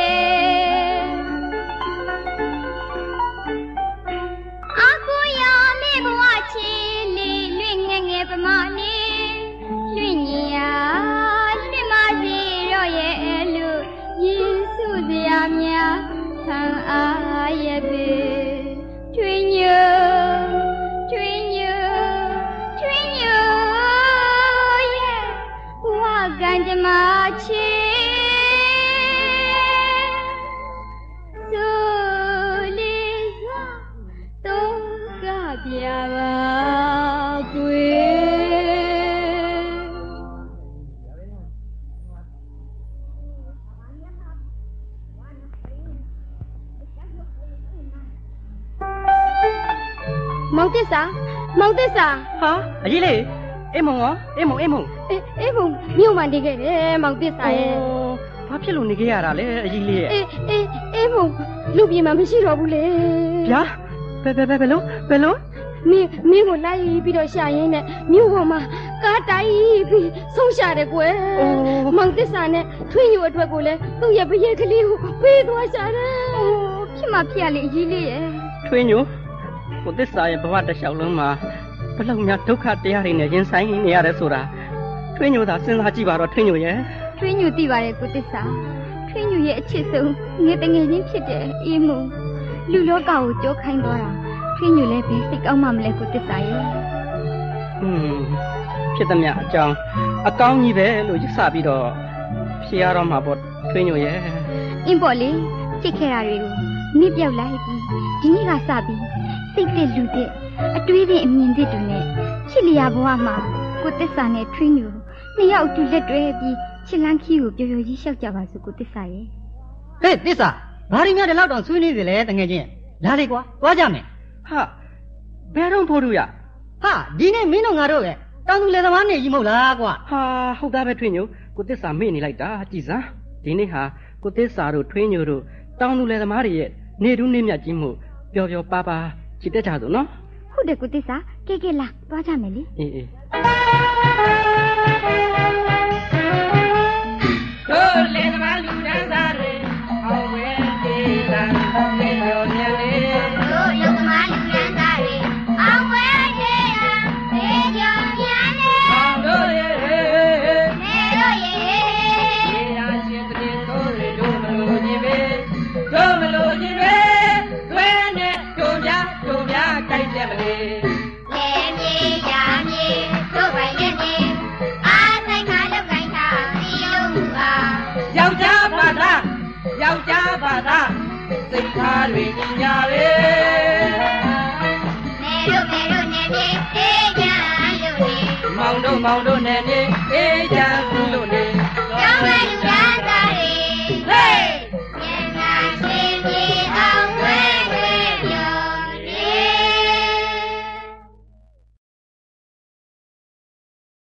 အကူရမေဘဝချီလေးလွင့်ငယ်ပမာနေလွင့်ညီရလွင့်မစီရောရဲ့လူယေစုစရာများခံအားရဲ့ပေထွေညိုရဲ့ဝါကန်ကြမချေဆိုလေးစွာတော့ကပြပါကွယ်မောင်သစ္စာဟာအကြီးလေးအေးမုံရောအေးမုံမြို့မှာနေခဲ့တယ်မောင်သစ္စာရဲ့ဘာဖြစ်လို့နေခဲ့ရတာလဲအကြီးလေးရဲ့အေးမုံလူပြေမှာမရှိတော့ဘူးလေဗျာဘယ်လိုမင်းကိုလိုက်ပြီးတော့ရှာရင်းနဲ့မြို့ပေါ်မှာကားတိုက်ပြီးဆုံးရှာတယ်ကွယ်မောင်သစ္စာနဲ့ထွေးညိုအတွက်ကိုလည်းသူ့ရဲ့ပရဲ့ကလေးကိုပေးသွားရှာတယ်ဖြစ်မှဖြစ်ရလေအကြီးလေးရဲ့ထွေးညိုကိုသစ္စာရဲ့ဘဝတစ်လျှောက်လုံးမှာဘလောက်များဒုက္ခတရားတွေနဲ့ရင်ဆိုင်နေရတယ်ဆိုတာထွေးညိုသာစဉ်းစားကြည့်ပါတော့ထွေးညိုရဲ့ထွေးညိုသိပါတယ်ကိုသစ္စာထွေးညိုရဲ့အချစ်ဆုံးငယ်တငယ်ချင်းဖြစ်တယ်အေးမုံလူလောကကိုကြောခိုင်းသွားတာထွေးညိုလည်းပဲစိတ်ကောင်းမှမလဲကိုသစ္စာရဲ့ဖြစ်သမျှအကြောင်းအကောင်းကြီးပဲလို့ယူဆပြီးတော့ဖြေရတော့မှာပေါ့ထွေးညိုရဲ့အင်းပေါ့လေဖြစ်ခဲ့တာတွေကိုနိပြောက်လိုက်ပြီးဒီနေ့ကစပြီးစိတ်တဲ့လူတဲ့အတွေးတဲ့အမြင်တွေနဲ့ချစ်လျာဘဝမှာကိုသစ္စာနဲ့ထွေးညိုနှစ်ယောက်တူလက်တွဲပြီးချစ်လန်းခီကိုပျော်ပျော်ကြီးရှောက်ကြပါစို့ကိုသစ္စာရဲ့ဟေးသစ္စာဘာရင်းများဒီလောက်တော့ဆွေးနေသေးလဲတကယ်ချင်းလာလေကွာသွားကြမယ်ဟာဘယ်တော့ဖို့တို့ရဟာဒီနေ့မင်းတို့ငါတို့ရဲ့တောင်သူလယ်သမားနေကြီးမဟုတ်လားကွာဟာဟုတ်သားပဲထွေးညိုကိုသစ္စာမေ့နေလိုက်တာကြည်စမ်းဒီနေ့ဟာကိုသစ္စာတို့ထွေးညိုတို့တောင်သူလယ်သမားတွေရဲ့နေတူးနေမြတ်ကြီးမှုပျော်ပျော်ပါပါချစ်တတ်ကြစို့နော်ဟုတ်တယ်ကိုသစ္စာကဲလာသွားကြမယ်လေအေးတို့လယ်သမားလူတန်းစားတွေအောင်ဝဲပြေးလာနေရောညနေတို့လယ်သမားလူတန်းစားတွေအောင်ဝဲပြေးလာနေရောညနေတို့ရဲ့နေတို့ရဲ့ရေရာရှင်တည်းတို့တွေတို့မလို့ခြင်းပဲတို့မလို့ခြင်းပဲတွဲနဲ့တို့ပြကြိုက်တယ်မလေးလေမြေရာမြေတို့ပိုင်နဲ့မြေအားဆိုင်ခါလောက်ကိုင်းထားစီယုံပါယောက်ျားဘာသာစိတ်ထားတွေညင်ကြပဲနေတို့နေမြေအေးကြလို့နေမောင်တို့နဲ့မြေအေးကြ